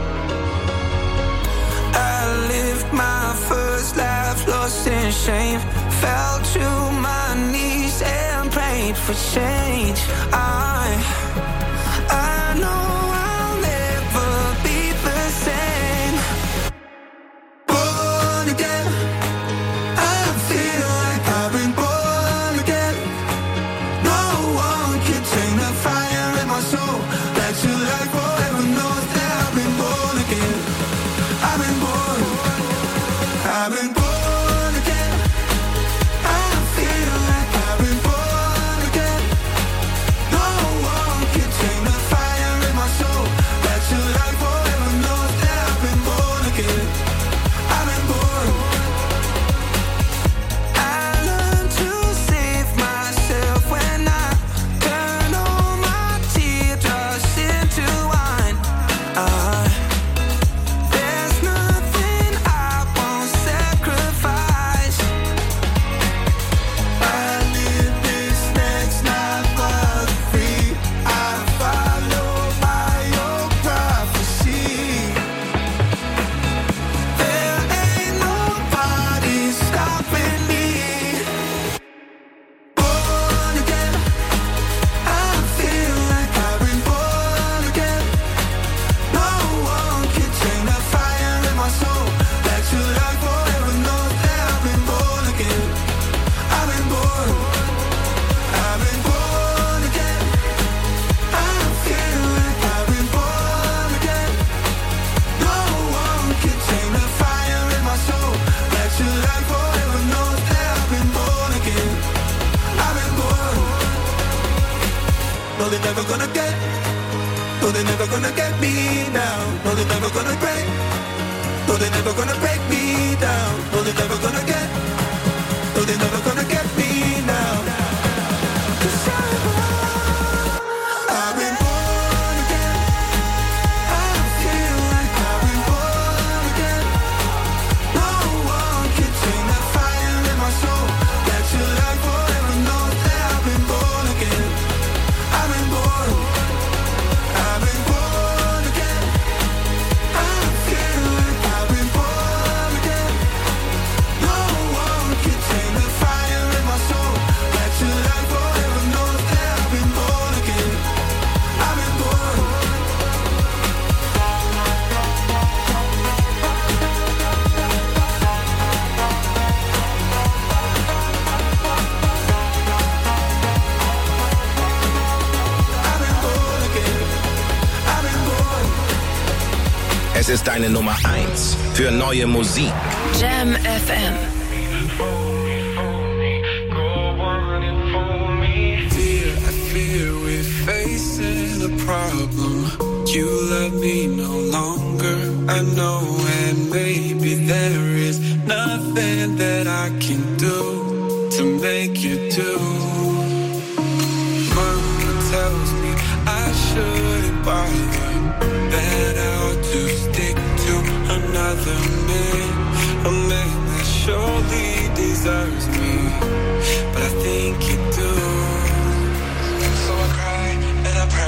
I lived my first life lost in shame. Fell to my knees and prayed for change. I know I'll never be the same. Born again, I feel like I've been born again. No one can take the fire in my soul. That you like forever knows that I've been born again. I've been born again. I feel like I've been born again. No one can take the fire in my soul. That you like forever knows that I've been born again. I've been born. I learned to save myself when I turn all my teardrops into wine. There's nothing I won't sacrifice. I live this next life but free. I follow by your prophecy. There ain't nobody stopping me. Born again, I feel like I've been born again. No one can take the fire in my soul. That you like forever knows that I've been born again. I've been born. I've been born again. I feel like I've been born again. No one can take the fire in my soul. That you like forever knows that I've been born again. I've been born. No, they're never gonna get. No, they're never gonna get me now. No, they're never gonna break. No, they're never gonna break me down. No, they're never gonna get. No, they're never gonna get me now. 'Cause I've been born again. I feel like I've been born again. No one can take the fire in my soul. That you like forever knows that I've been born again. I've been born. I've been born again. I feel like I've been born again. No one can take the fire in my soul. That you like forever knows that I've been born again. I've been born. I've been born again. I've been born. Es ist deine Nummer 1 für neue Musik. Jam FM. I fear we're facing a problem. You love me no longer, I know, and maybe there is nothing that I can do to make you do. Mama tells me I shouldn't bother, that I ought to stick to another man, a man that surely deserves me, but I think you do. So I cry and I pray.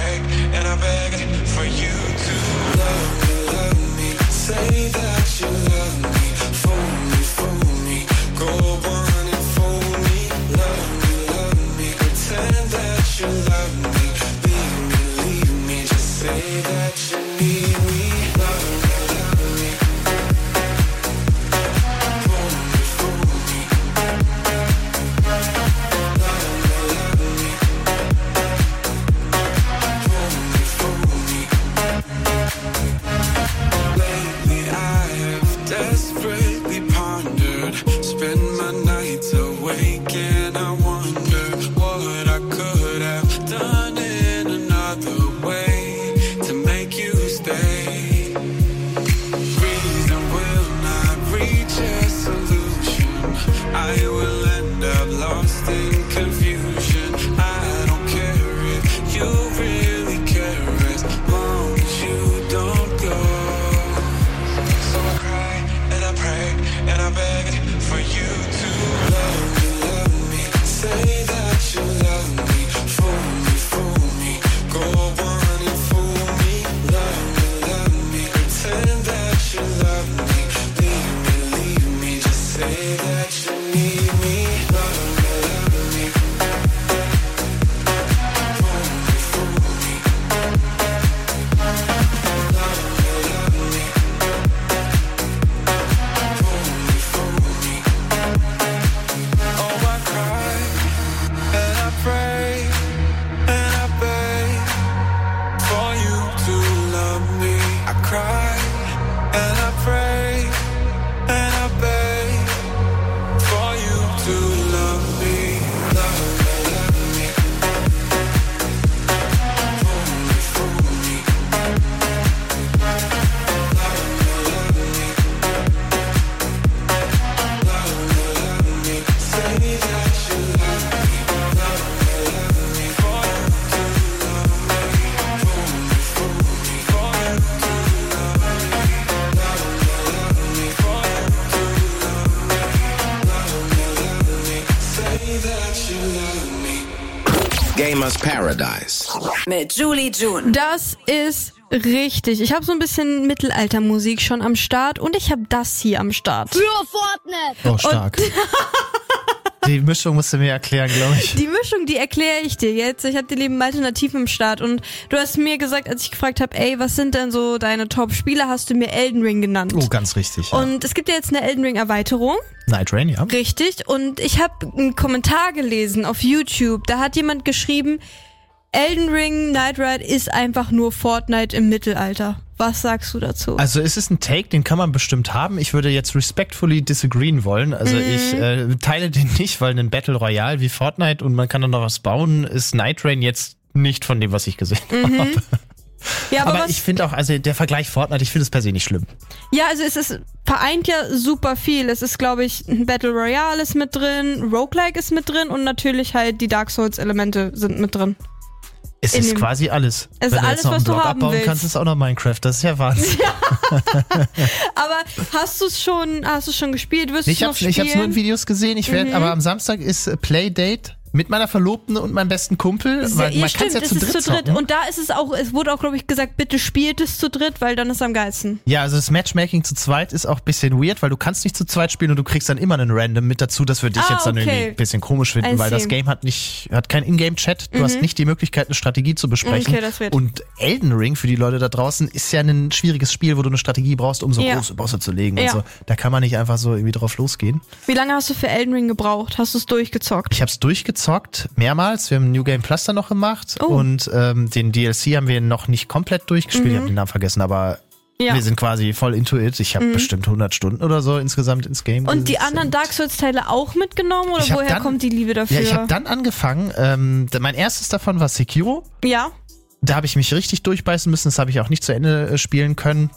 Gamers Paradise. Mit Julie June. Das ist richtig. Ich habe so ein bisschen Mittelaltermusik schon am Start und ich habe das hier am Start. Für Fortnite. Oh, stark. Die Mischung musst du mir erklären, glaube ich. Die Mischung, die erkläre ich dir jetzt. Ich habe die lieben Alternativen im Start und du hast mir gesagt, als ich gefragt habe, ey, was sind denn so deine Top-Spiele, hast du mir Elden Ring genannt. Oh, ganz richtig. Ja. Und es gibt ja jetzt eine Elden Ring-Erweiterung. Night Rain, ja. Richtig. Und ich habe einen Kommentar gelesen auf YouTube. Da hat jemand geschrieben, Elden Ring Night Ride ist einfach nur Fortnite im Mittelalter. Was sagst du dazu? Also es ist ein Take, den kann man bestimmt haben. Ich würde jetzt respectfully disagreeen wollen. Also ich teile den nicht, weil ein Battle Royale wie Fortnite und man kann dann noch was bauen, ist Night Rain jetzt nicht von dem, was ich gesehen habe. Ja, aber ich finde auch, also der Vergleich Fortnite, ich finde es per se nicht schlimm. Ja, also es ist vereint ja super viel. Es ist, glaube ich, ein Battle Royale ist mit drin, Roguelike ist mit drin und natürlich halt die Dark Souls Elemente sind mit drin. Es ist quasi alles. Es Wenn ist du alles, jetzt noch einen was du Block haben abbauen willst. kannst, ist auch noch Minecraft. Das ist ja Wahnsinn. Aber hast du schon gespielt? Wirst du Ich noch hab's spielen? nur in Videos gesehen. Ich werde, aber am Samstag ist Playdate mit meiner Verlobten und meinem besten Kumpel. Weil man kann es ja es zu ist dritt zu dritt. zocken. Und da ist es auch, es wurde auch, glaube ich, gesagt, bitte spielt es zu dritt, weil dann ist es am geilsten. Ja, also das Matchmaking zu zweit ist auch ein bisschen weird, weil du kannst nicht zu zweit spielen und du kriegst dann immer einen Random mit dazu. Das würde ich jetzt dann irgendwie ein bisschen komisch finden, weil das Game hat kein Ingame-Chat. Du hast nicht die Möglichkeit, eine Strategie zu besprechen. Okay, das wird. Und Elden Ring für die Leute da draußen ist ja ein schwieriges Spiel, wo du eine Strategie brauchst, um so große Bosse zu legen und so. Da kann man nicht einfach so irgendwie drauf losgehen. Wie lange hast du für Elden Ring gebraucht? Hast du es durchgezockt? Ich habe es durchgezockt, mehrmals. Wir haben New Game Plus dann noch gemacht und den DLC haben wir noch nicht komplett durchgespielt. Ich habe den Namen vergessen, aber wir sind quasi voll into it. Ich habe bestimmt 100 Stunden oder so insgesamt ins Game. Und die anderen Dark Souls Teile auch mitgenommen oder woher kommt die Liebe dafür? Ja, ich habe dann angefangen. Mein erstes davon war Sekiro. Ja. Da habe ich mich richtig durchbeißen müssen. Das habe ich auch nicht zu Ende spielen können.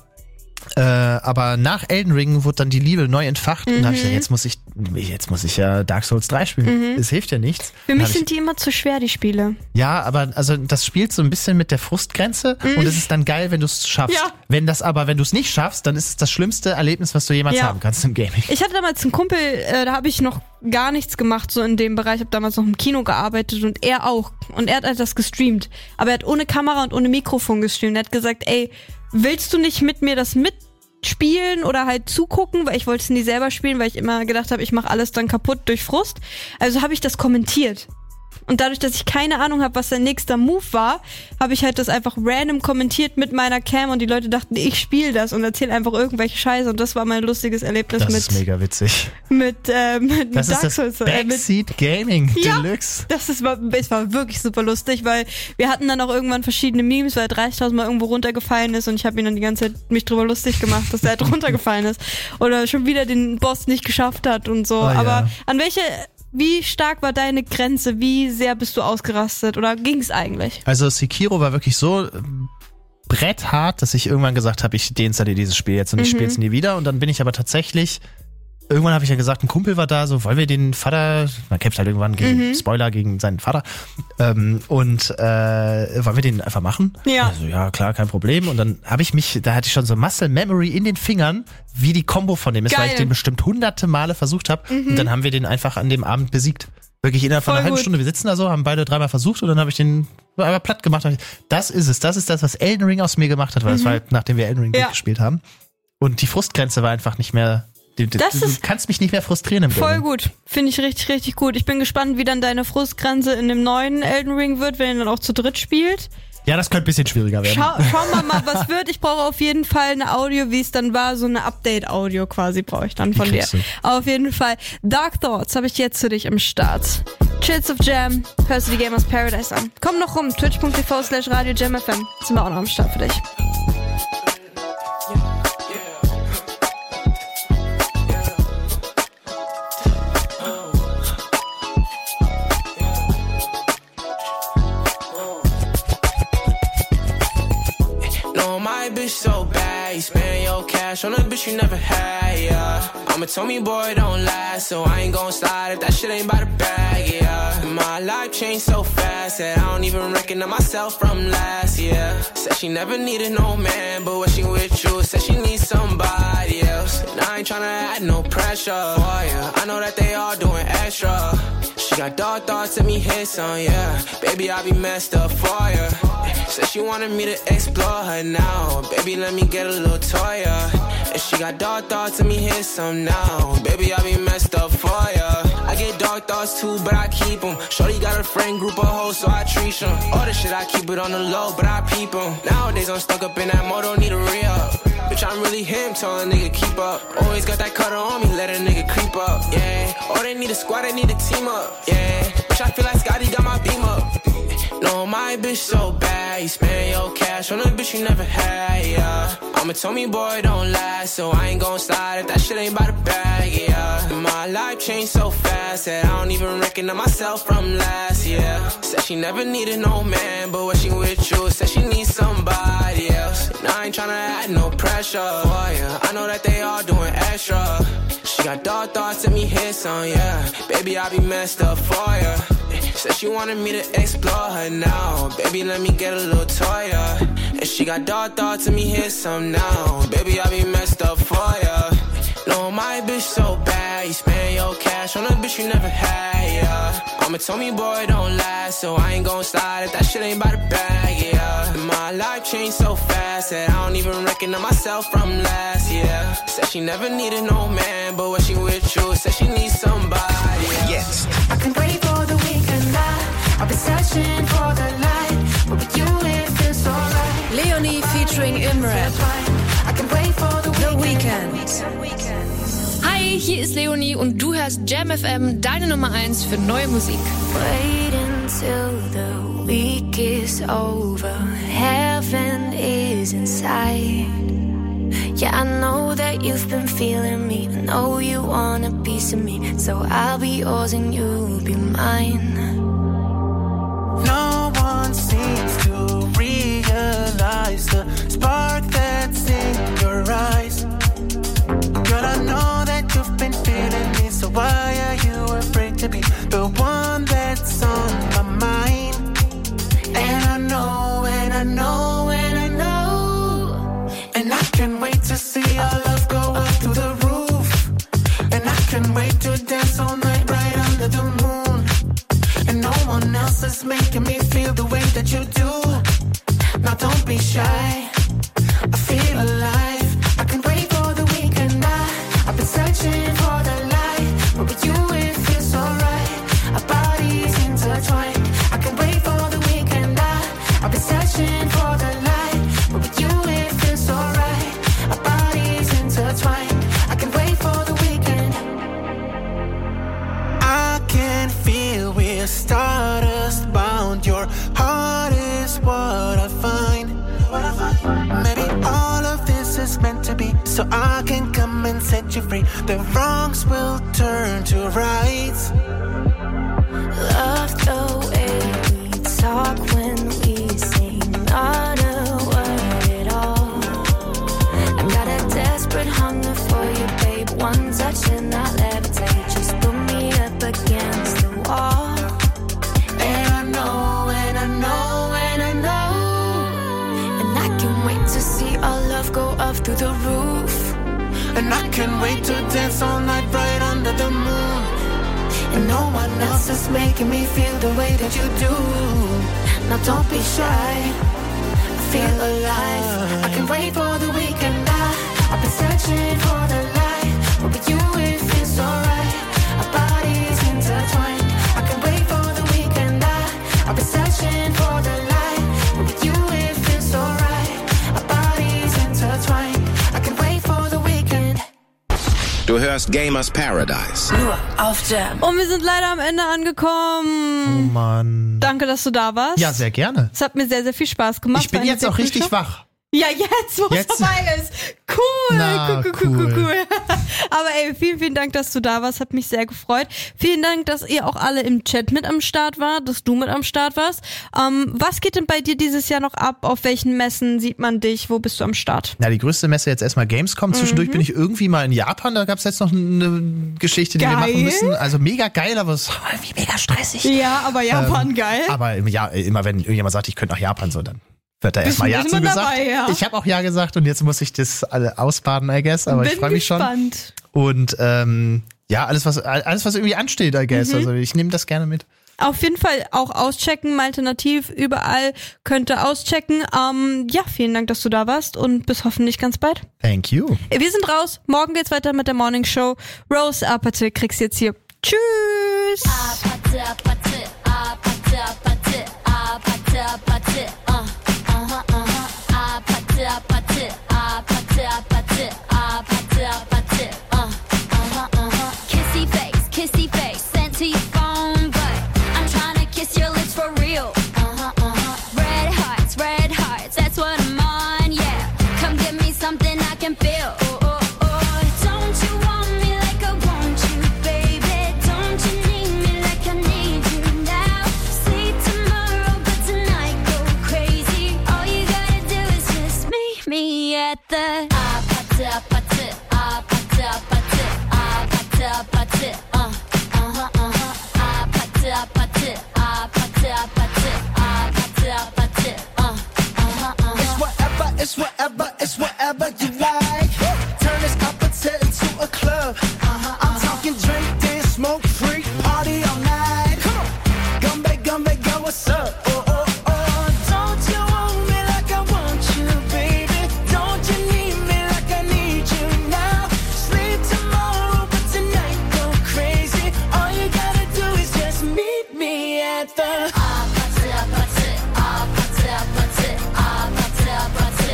Aber nach Elden Ring wurde dann die Liebe neu entfacht und da habe ich gesagt, jetzt muss ich ja Dark Souls 3 spielen. Es hilft ja nichts. Für mich sind die immer zu schwer, die Spiele. Ja, aber also das spielt so ein bisschen mit der Frustgrenze und es ist dann geil, wenn du es schaffst. Ja. Wenn du es nicht schaffst, dann ist es das schlimmste Erlebnis, was du jemals haben kannst im Gaming. Ich hatte damals einen Kumpel, da habe ich noch gar nichts gemacht so in dem Bereich. Ich habe damals noch im Kino gearbeitet und er auch. Und er hat halt das gestreamt. Aber er hat ohne Kamera und ohne Mikrofon gestreamt. Er hat gesagt, ey, willst du nicht mit mir das mitspielen oder halt zugucken? Weil ich wollte es nie selber spielen, weil ich immer gedacht habe, ich mache alles dann kaputt durch Frust. Also habe ich das kommentiert. Und dadurch, dass ich keine Ahnung habe, was sein nächster Move war, habe ich halt das einfach random kommentiert mit meiner Cam und die Leute dachten, ich spiele das und erzähle einfach irgendwelche Scheiße und das war mein lustiges Erlebnis Das ist mega witzig. mit Das Dark ist Souls. das Backseat Gaming Ja, Deluxe. es war wirklich super lustig, weil wir hatten dann auch irgendwann verschiedene Memes, weil er 30.000 Mal irgendwo runtergefallen ist und ich habe ihn dann die ganze Zeit mich drüber lustig gemacht, dass er halt runtergefallen ist oder schon wieder den Boss nicht geschafft hat und so. Aber wie stark war deine Grenze? Wie sehr bist du ausgerastet oder ging's eigentlich? Also Sekiro war wirklich so bretthart, dass ich irgendwann gesagt habe, ich deinstalliere dieses Spiel jetzt und ich spiele es nie wieder. Und dann bin ich aber tatsächlich, irgendwann habe ich ja gesagt, ein Kumpel war da, so wollen wir den Vater, man kämpft halt irgendwann gegen Spoiler, gegen seinen Vater wollen wir den einfach machen? Ja. Also ja, klar, kein Problem. Und dann da hatte ich schon so Muscle Memory in den Fingern, wie die Combo von dem ist, weil ich den bestimmt hunderte Male versucht habe. Und dann haben wir den einfach an dem Abend besiegt. Wirklich innerhalb von einer halben Stunde. Wir sitzen da so, haben beide 3-mal versucht und dann habe ich den einfach platt gemacht. Das ist es. Das ist das, was Elden Ring aus mir gemacht hat, weil das war halt, nachdem wir Elden Ring durchgespielt haben. Und die Frustgrenze war einfach nicht mehr. Du kannst mich nicht mehr frustrieren im Voll Gaming. gut. Finde ich richtig, richtig gut. Ich bin gespannt, wie dann deine Frustgrenze in dem neuen Elden Ring wird, wenn ihr dann auch zu dritt spielt. Ja, das könnte ein bisschen schwieriger werden. Schauen wir mal, was wird. Ich brauche auf jeden Fall eine Audio, wie es dann war. So eine Update-Audio quasi brauche ich dann von dir. Auf jeden Fall. Dark Thoughts habe ich jetzt für dich im Start. Chills of Jam. Hörst du die Gamers Paradise an. Komm noch rum. Twitch.tv/Radio Jam FM. Sind wir auch noch am Start für dich. Bitch so bad, you spend your cash on a bitch you never had, yeah. Mama told me, boy, don't last, so I ain't gon' slide if that shit ain't by the bag, yeah. My life changed so fast that I don't even recognize myself from last year. Said she never needed no man, but when she with you, said she needs somebody else. And I ain't tryna add no pressure for ya. I know that they all doing extra. She got dark thoughts, let me hit some, yeah. Baby, I be messed up for ya. Said she wanted me to explore her now. Baby, let me get a little toy, yeah. And she got dark thoughts, let me hit some now. Baby, I be messed up for ya. I get dark thoughts too, but I keep them. Shorty got a friend group of hoes, so I treat them. All the shit, I keep it on the low, but I peep them. Nowadays, I'm stuck up in that mode, don't need a re-up. Bitch, I'm really him, tell a nigga keep up. Always got that cutter on me, let a nigga creep up, yeah. Oh, they need a squad, they need a team up, yeah. Bitch, I feel like Scotty got my beam up. No, my bitch so bad, you spend your cash on a bitch you never had, yeah. I'm a Tommy boy, don't last, so I ain't gon' slide if that shit ain't by the bag, yeah. My life changed so fast that I don't even recognize myself from last year. Said she never needed no man, but when she with you, said she needs somebody else. And I ain't tryna add no pressure for ya. I know that they all doing extra. She got dark thoughts, let me hit some, yeah. Baby, I be messed up for ya. Said she wanted me to explore her now. Baby, let me get a little toy, yeah. And she got dark thoughts, let me hit some now. Baby, I be messed up for ya. No, my bitch so bad, you spend your cash on a bitch you never had, yeah. I'm a Tommy boy, don't last, so I ain't gon' slide if that shit ain't by the bag, yeah. My life changed so fast that I don't even recognize myself from last year. Said she never needed no man, but when she with you, said she needs somebody else. Jetzt. I can wait for the weekend light. I've been searching for the light, but with you it feels alright. Leonie featuring Imran. I can wait for the Weekend. Hi, hier ist Leonie und du hörst Jam FM, deine Nummer 1 für neue Musik. Wait until the week is over. Heaven is inside. Yeah, I know that you've been feeling me. I know you want a piece of me. So I'll be yours and you'll be mine. No one seems to realize the spark that's in your eyes. Girl, I know that you've been feeling me, so why are you afraid to be the one that's on my mind? And I know, and I know, and I know, and I can't wait to see our love go up through the roof. And I can't wait to dance all night right under the moon. And no one else is making me feel the way that you do. Now don't be shy, I feel alive. I can wait for the weekend night. I've been searching for the light, but with you it feels alright. Our bodies intertwined. I can wait for the weekend night. I've been searching for the light, but with you it feels alright. Our bodies intertwined. I can wait for the weekend. I can feel we're stardust bound. Your heart is what I find. Maybe all of this is meant to be, so I can come and set you free. The wrongs will turn to rights. Love the way we talk when we sing, not a word at all. I got a desperate hunger for you, babe. One touch and I'll levitate. Just put me up against the wall. And I know, and I know, and I know, And I can't wait to see our love go up through the roof. and I can't wait to dance all night right under the moon. And no one else is making me feel the way that you do. Now don't be shy, I feel alive. I can wait for the weekend night. I've been searching for the light, but with you it feels alright. Our bodies intertwined. I can wait for the weekend night. I've been searching for the light, but with you it feels alright. Our bodies intertwined. I can wait for the weekend. Du hörst Gamers Paradise. Nur auf Jam. Und wir sind leider am Ende angekommen. Oh Mann. Danke, dass du da warst. Ja, sehr gerne. Es hat mir sehr, sehr viel Spaß gemacht. Ich bin War eine jetzt auch sehr richtig coole Show. wach. Ja, jetzt, wo es Jetzt? vorbei ist. Cool, Na, cool. Aber ey, vielen, vielen Dank, dass du da warst. Hat mich sehr gefreut. Vielen Dank, dass ihr auch alle im Chat mit am Start wart, dass du mit am Start warst. Was geht denn bei dir dieses Jahr noch ab? Auf welchen Messen sieht man dich? Wo bist du am Start? Na, die größte Messe jetzt erstmal Gamescom. Zwischendurch bin ich irgendwie mal in Japan. Da gab es jetzt noch eine Geschichte, die wir machen müssen. Also mega geil, aber es ist irgendwie mega stressig. Ja, aber Japan geil. Aber ja, immer wenn irgendjemand sagt, ich könnte nach Japan, so dann wird da Bist erstmal du Ja nicht zu immer gesagt. dabei, ja? Ich habe auch Ja gesagt und jetzt muss ich das alle ausbaden, I guess. Aber ich freue mich schon. Gespannt. Und Ja, alles was irgendwie ansteht, I guess. Also ich nehme das gerne mit. Auf jeden Fall auch auschecken, Alternativ, überall könnt ihr auschecken. Ja, vielen Dank, dass du da warst und bis hoffentlich ganz bald. Thank you. Wir sind raus, morgen geht's weiter mit der Morning Show. Rose Apate kriegst jetzt hier. Tschüss! Apate, Apate, Apate, Apate, Apate, Apate, Apate, Apate, Apate, Apate, Apate, Apate, Kissy face, sent to your phone, but I'm tryna kiss your lips for real. Red hearts, that's what I'm on, yeah. Come give me something I can feel. Don't you want me like I want you, baby? Don't you need me like I need you now? Sleep tomorrow, but tonight go crazy. All you gotta do is just meet me at the Apate, Apate, Apate, Apate, Apate, Apate, Apate, Apate, Apate, Apate, It's whatever you like. Turn this appetite into a club. I'm talking drink, dance, smoke, freak, party all night. Come on, come back, girl, what's up? Don't you want me like I want you, baby? Don't you need me like I need you now? Sleep tomorrow, but tonight go crazy. All you gotta do is just meet me at the Apate, Apate, Apate, Apate, Apate, Apate,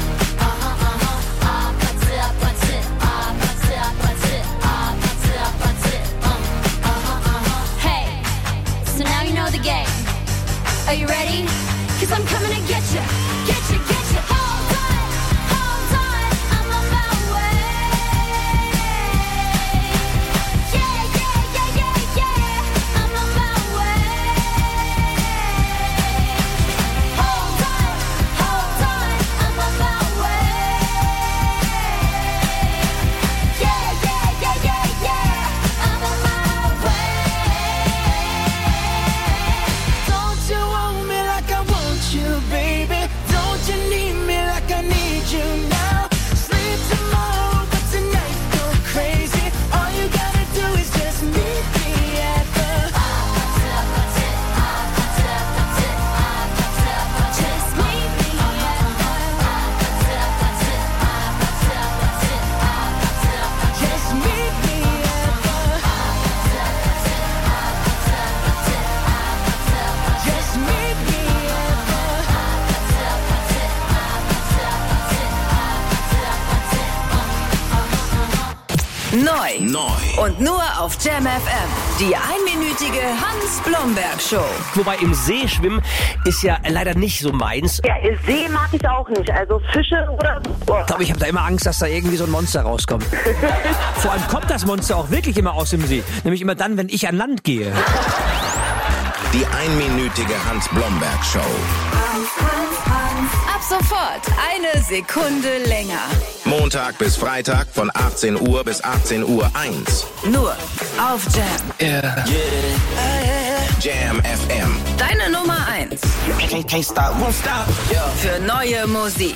Hey, so now you know the game. Are you ready? 'Cause I'm coming to get you, get you, get you. Hold on, I'm on my way. Yeah, I'm on my way. Hold on, I'm on my way. Yeah, I'm on my way. Don't you want me like I want you, baby? Don't you need me like I need you now? Sleep tomorrow, but tonight go crazy. All you gotta do is just meet me at the Just meet me Just meet me at the Just meet me Neu. Und nur auf Jam FM. Die einminütige Hans-Blomberg-Show. Wobei im See schwimmen ist ja leider nicht so meins. Ja, See mag ich auch nicht. Also Fische oder so. Ich glaube, ich habe da immer Angst, dass da irgendwie so ein Monster rauskommt. Vor allem kommt das Monster auch wirklich immer aus dem See. Nämlich immer dann, wenn ich an Land gehe. Die einminütige Hans-Blomberg-Show. Ab sofort 1 Sekunde länger. Montag bis Freitag von 18 Uhr bis 18:01 Uhr. Nur auf Jam. Jam FM. Deine Nummer 1. Can't stop, won't stop. Für neue Musik.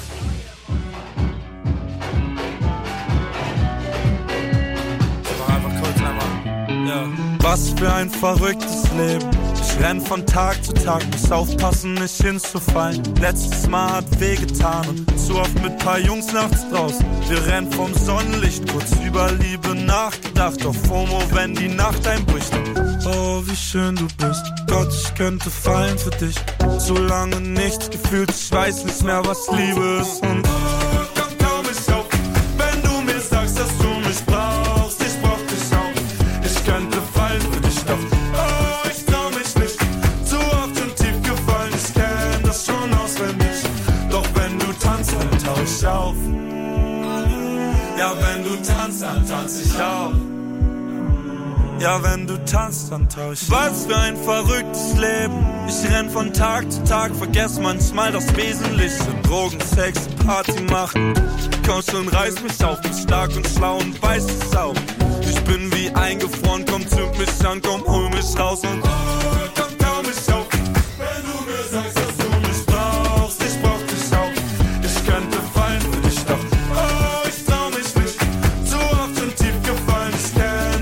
Was für ein verrücktes Leben. Ich renn von Tag zu Tag, muss aufpassen, nicht hinzufallen. Letztes Mal hat wehgetan und zu oft mit paar Jungs nachts draußen. Wir rennen vom Sonnenlicht, kurz über Liebe nachgedacht. Auf FOMO, wenn die Nacht einbricht. Oh, wie schön du bist. Gott, ich könnte fallen für dich. So lange nichts gefühlt, ich weiß nicht mehr, was Liebe ist. Und komm mich auf, wenn du mir sagst, dass du mich brauchst. Ich brauch dich auch. Ich könnte fallen für dich, doch oh, ich trau mich nicht. Zu oft und tief gefallen, ich kenn das schon auswendig. Doch wenn du tanzt, dann tauch ich auf. Ja, wenn du tanzt, dann tanz ich auch. Ja, wenn du tanzt, dann tauch ich. Was für ein verrücktes Leben. Ich renn von Tag zu Tag, vergess manchmal das Wesentliche. Drogen, Sex, Party machen. Komm schon, reiß mich auf, bin stark und schlau und weiß es auch. Ich bin wie eingefroren, komm, zünd mich an, komm, hol mich raus und komm, tau mich auf. Wenn du mir sagst, dass du mich brauchst, ich brauch dich auch. Ich könnte fallen für dich, doch oh, ich trau mich nicht. Zu oft und tief gefallen, ich kenn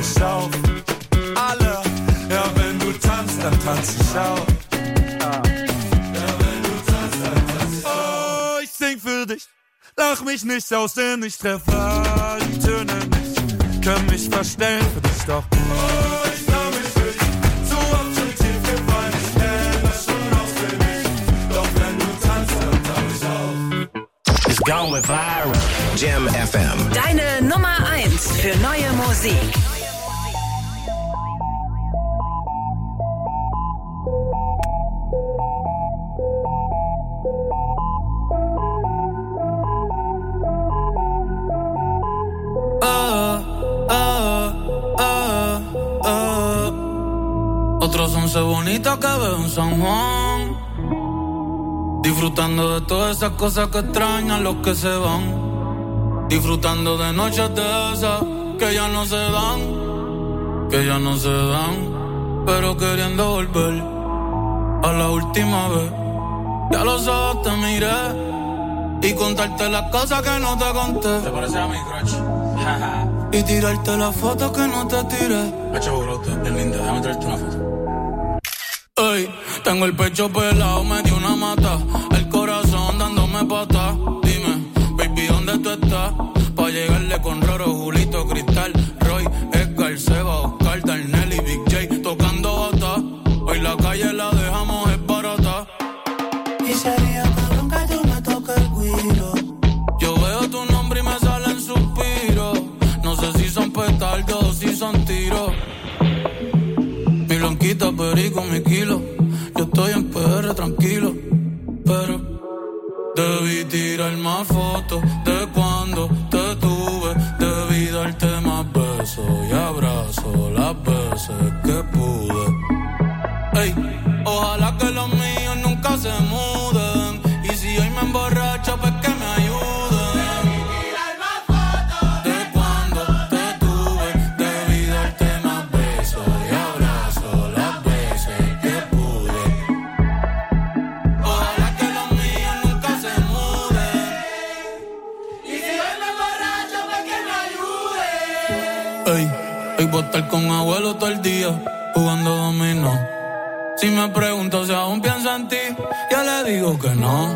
ich auf. Alle, ja, wenn du tanzt, dann tanz ich auch. Oh, ich sing für dich, lach mich nicht aus, denn ich treffe die Töne nicht. Können mich verstellen für dich doch. Oh, ich trau mich für dich, so oft schon tief gefallen. Ich kenn das schon auswendig. Doch wenn du tanzt, dann tanz ich auch. It's going viral. Jam FM. Deine Nummer 1 für neue Musik. Otros once bonitas que veo en San Juan, disfrutando de todas esas cosas que extrañan los que se van, disfrutando de noches de esas que ya no se dan, pero queriendo volver a la última vez. Ya los ojos te miré y contarte las cosas que no te conté. ¿Te parece a mi crush? Y tirarte las fotos que no te tiré. Hacho, bro, es linda, déjame traerte una foto. Ey, tengo el pecho pelado, me dio una mata, el corazón dándome patas. Dime, baby, ¿dónde tú estás? Pa' llegarle con Roro, Julito, Cristal, Roy, Edgar, Seba, Oscar, Darnell y Big J tocando bata. Hoy la calle la dejamos es barata. Y sería cabrón que tú me toques el guiro. Yo veo tu nombre y me salen suspiros. No sé si son petardos o si son tiros. Mi blanquita, perico, mi kilo. Yo estoy en PR tranquilo, pero debí tirar más fotos de cuando te tuve. Debí darte más besos y abrazos las veces que pude. Ey, ojalá que los míos nunca se muden. Y si hoy me emborracho, pues que me ayuden. Hoy voy a estar con abuelo todo el día jugando dominó. Si me pregunto si aún pienso en ti, ya le digo que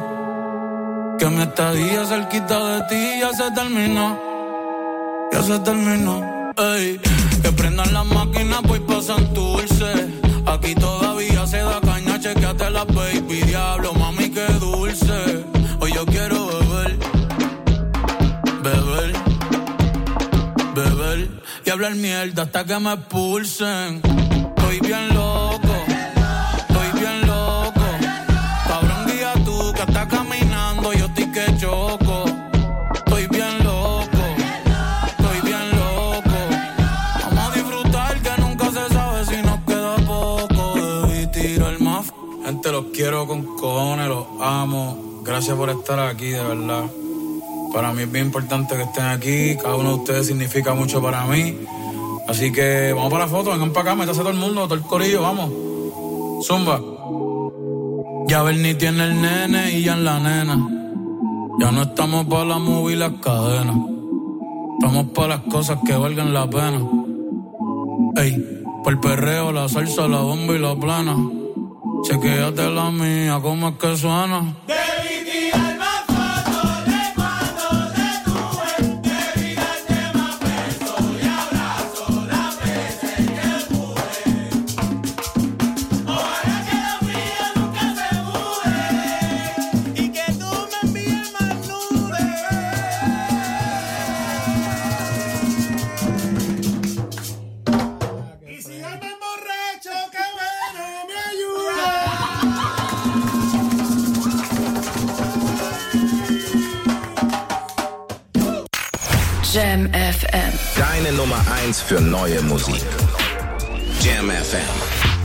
no. Que mi estadía cerquita de ti ya se terminó. Ya se terminó. Ey, que prendan las máquinas pues pasan dulce. Aquí todavía se da caña, chequeate la baby. Diablo, mami, qué dulce. Hoy yo quiero beber, beber, beber y hablar mierda hasta que me expulsen. Estoy bien loco, estoy bien loco. Cabrón, guía tú que estás caminando, yo estoy que choco. Estoy bien loco, estoy bien loco. Vamos a disfrutar que nunca se sabe si nos queda poco. Debí tirar más. Gente, los quiero con cojones, los amo. Gracias por estar aquí, de verdad. Para mí es bien importante que estén aquí. Cada uno de ustedes significa mucho para mí. Así que vamos para la foto, vengan para acá, métase todo el mundo, todo el corillo, vamos. Zumba. Ya Bernie tiene el nene y ya en la nena. Ya no estamos para la movie y las cadenas. Estamos para las cosas que valgan la pena. Ey, por el perreo, la salsa, la bomba y la plana. Chequéate la mía, cómo es que suena. Jam FM. Deine Nummer 1 für neue Musik. Jam FM.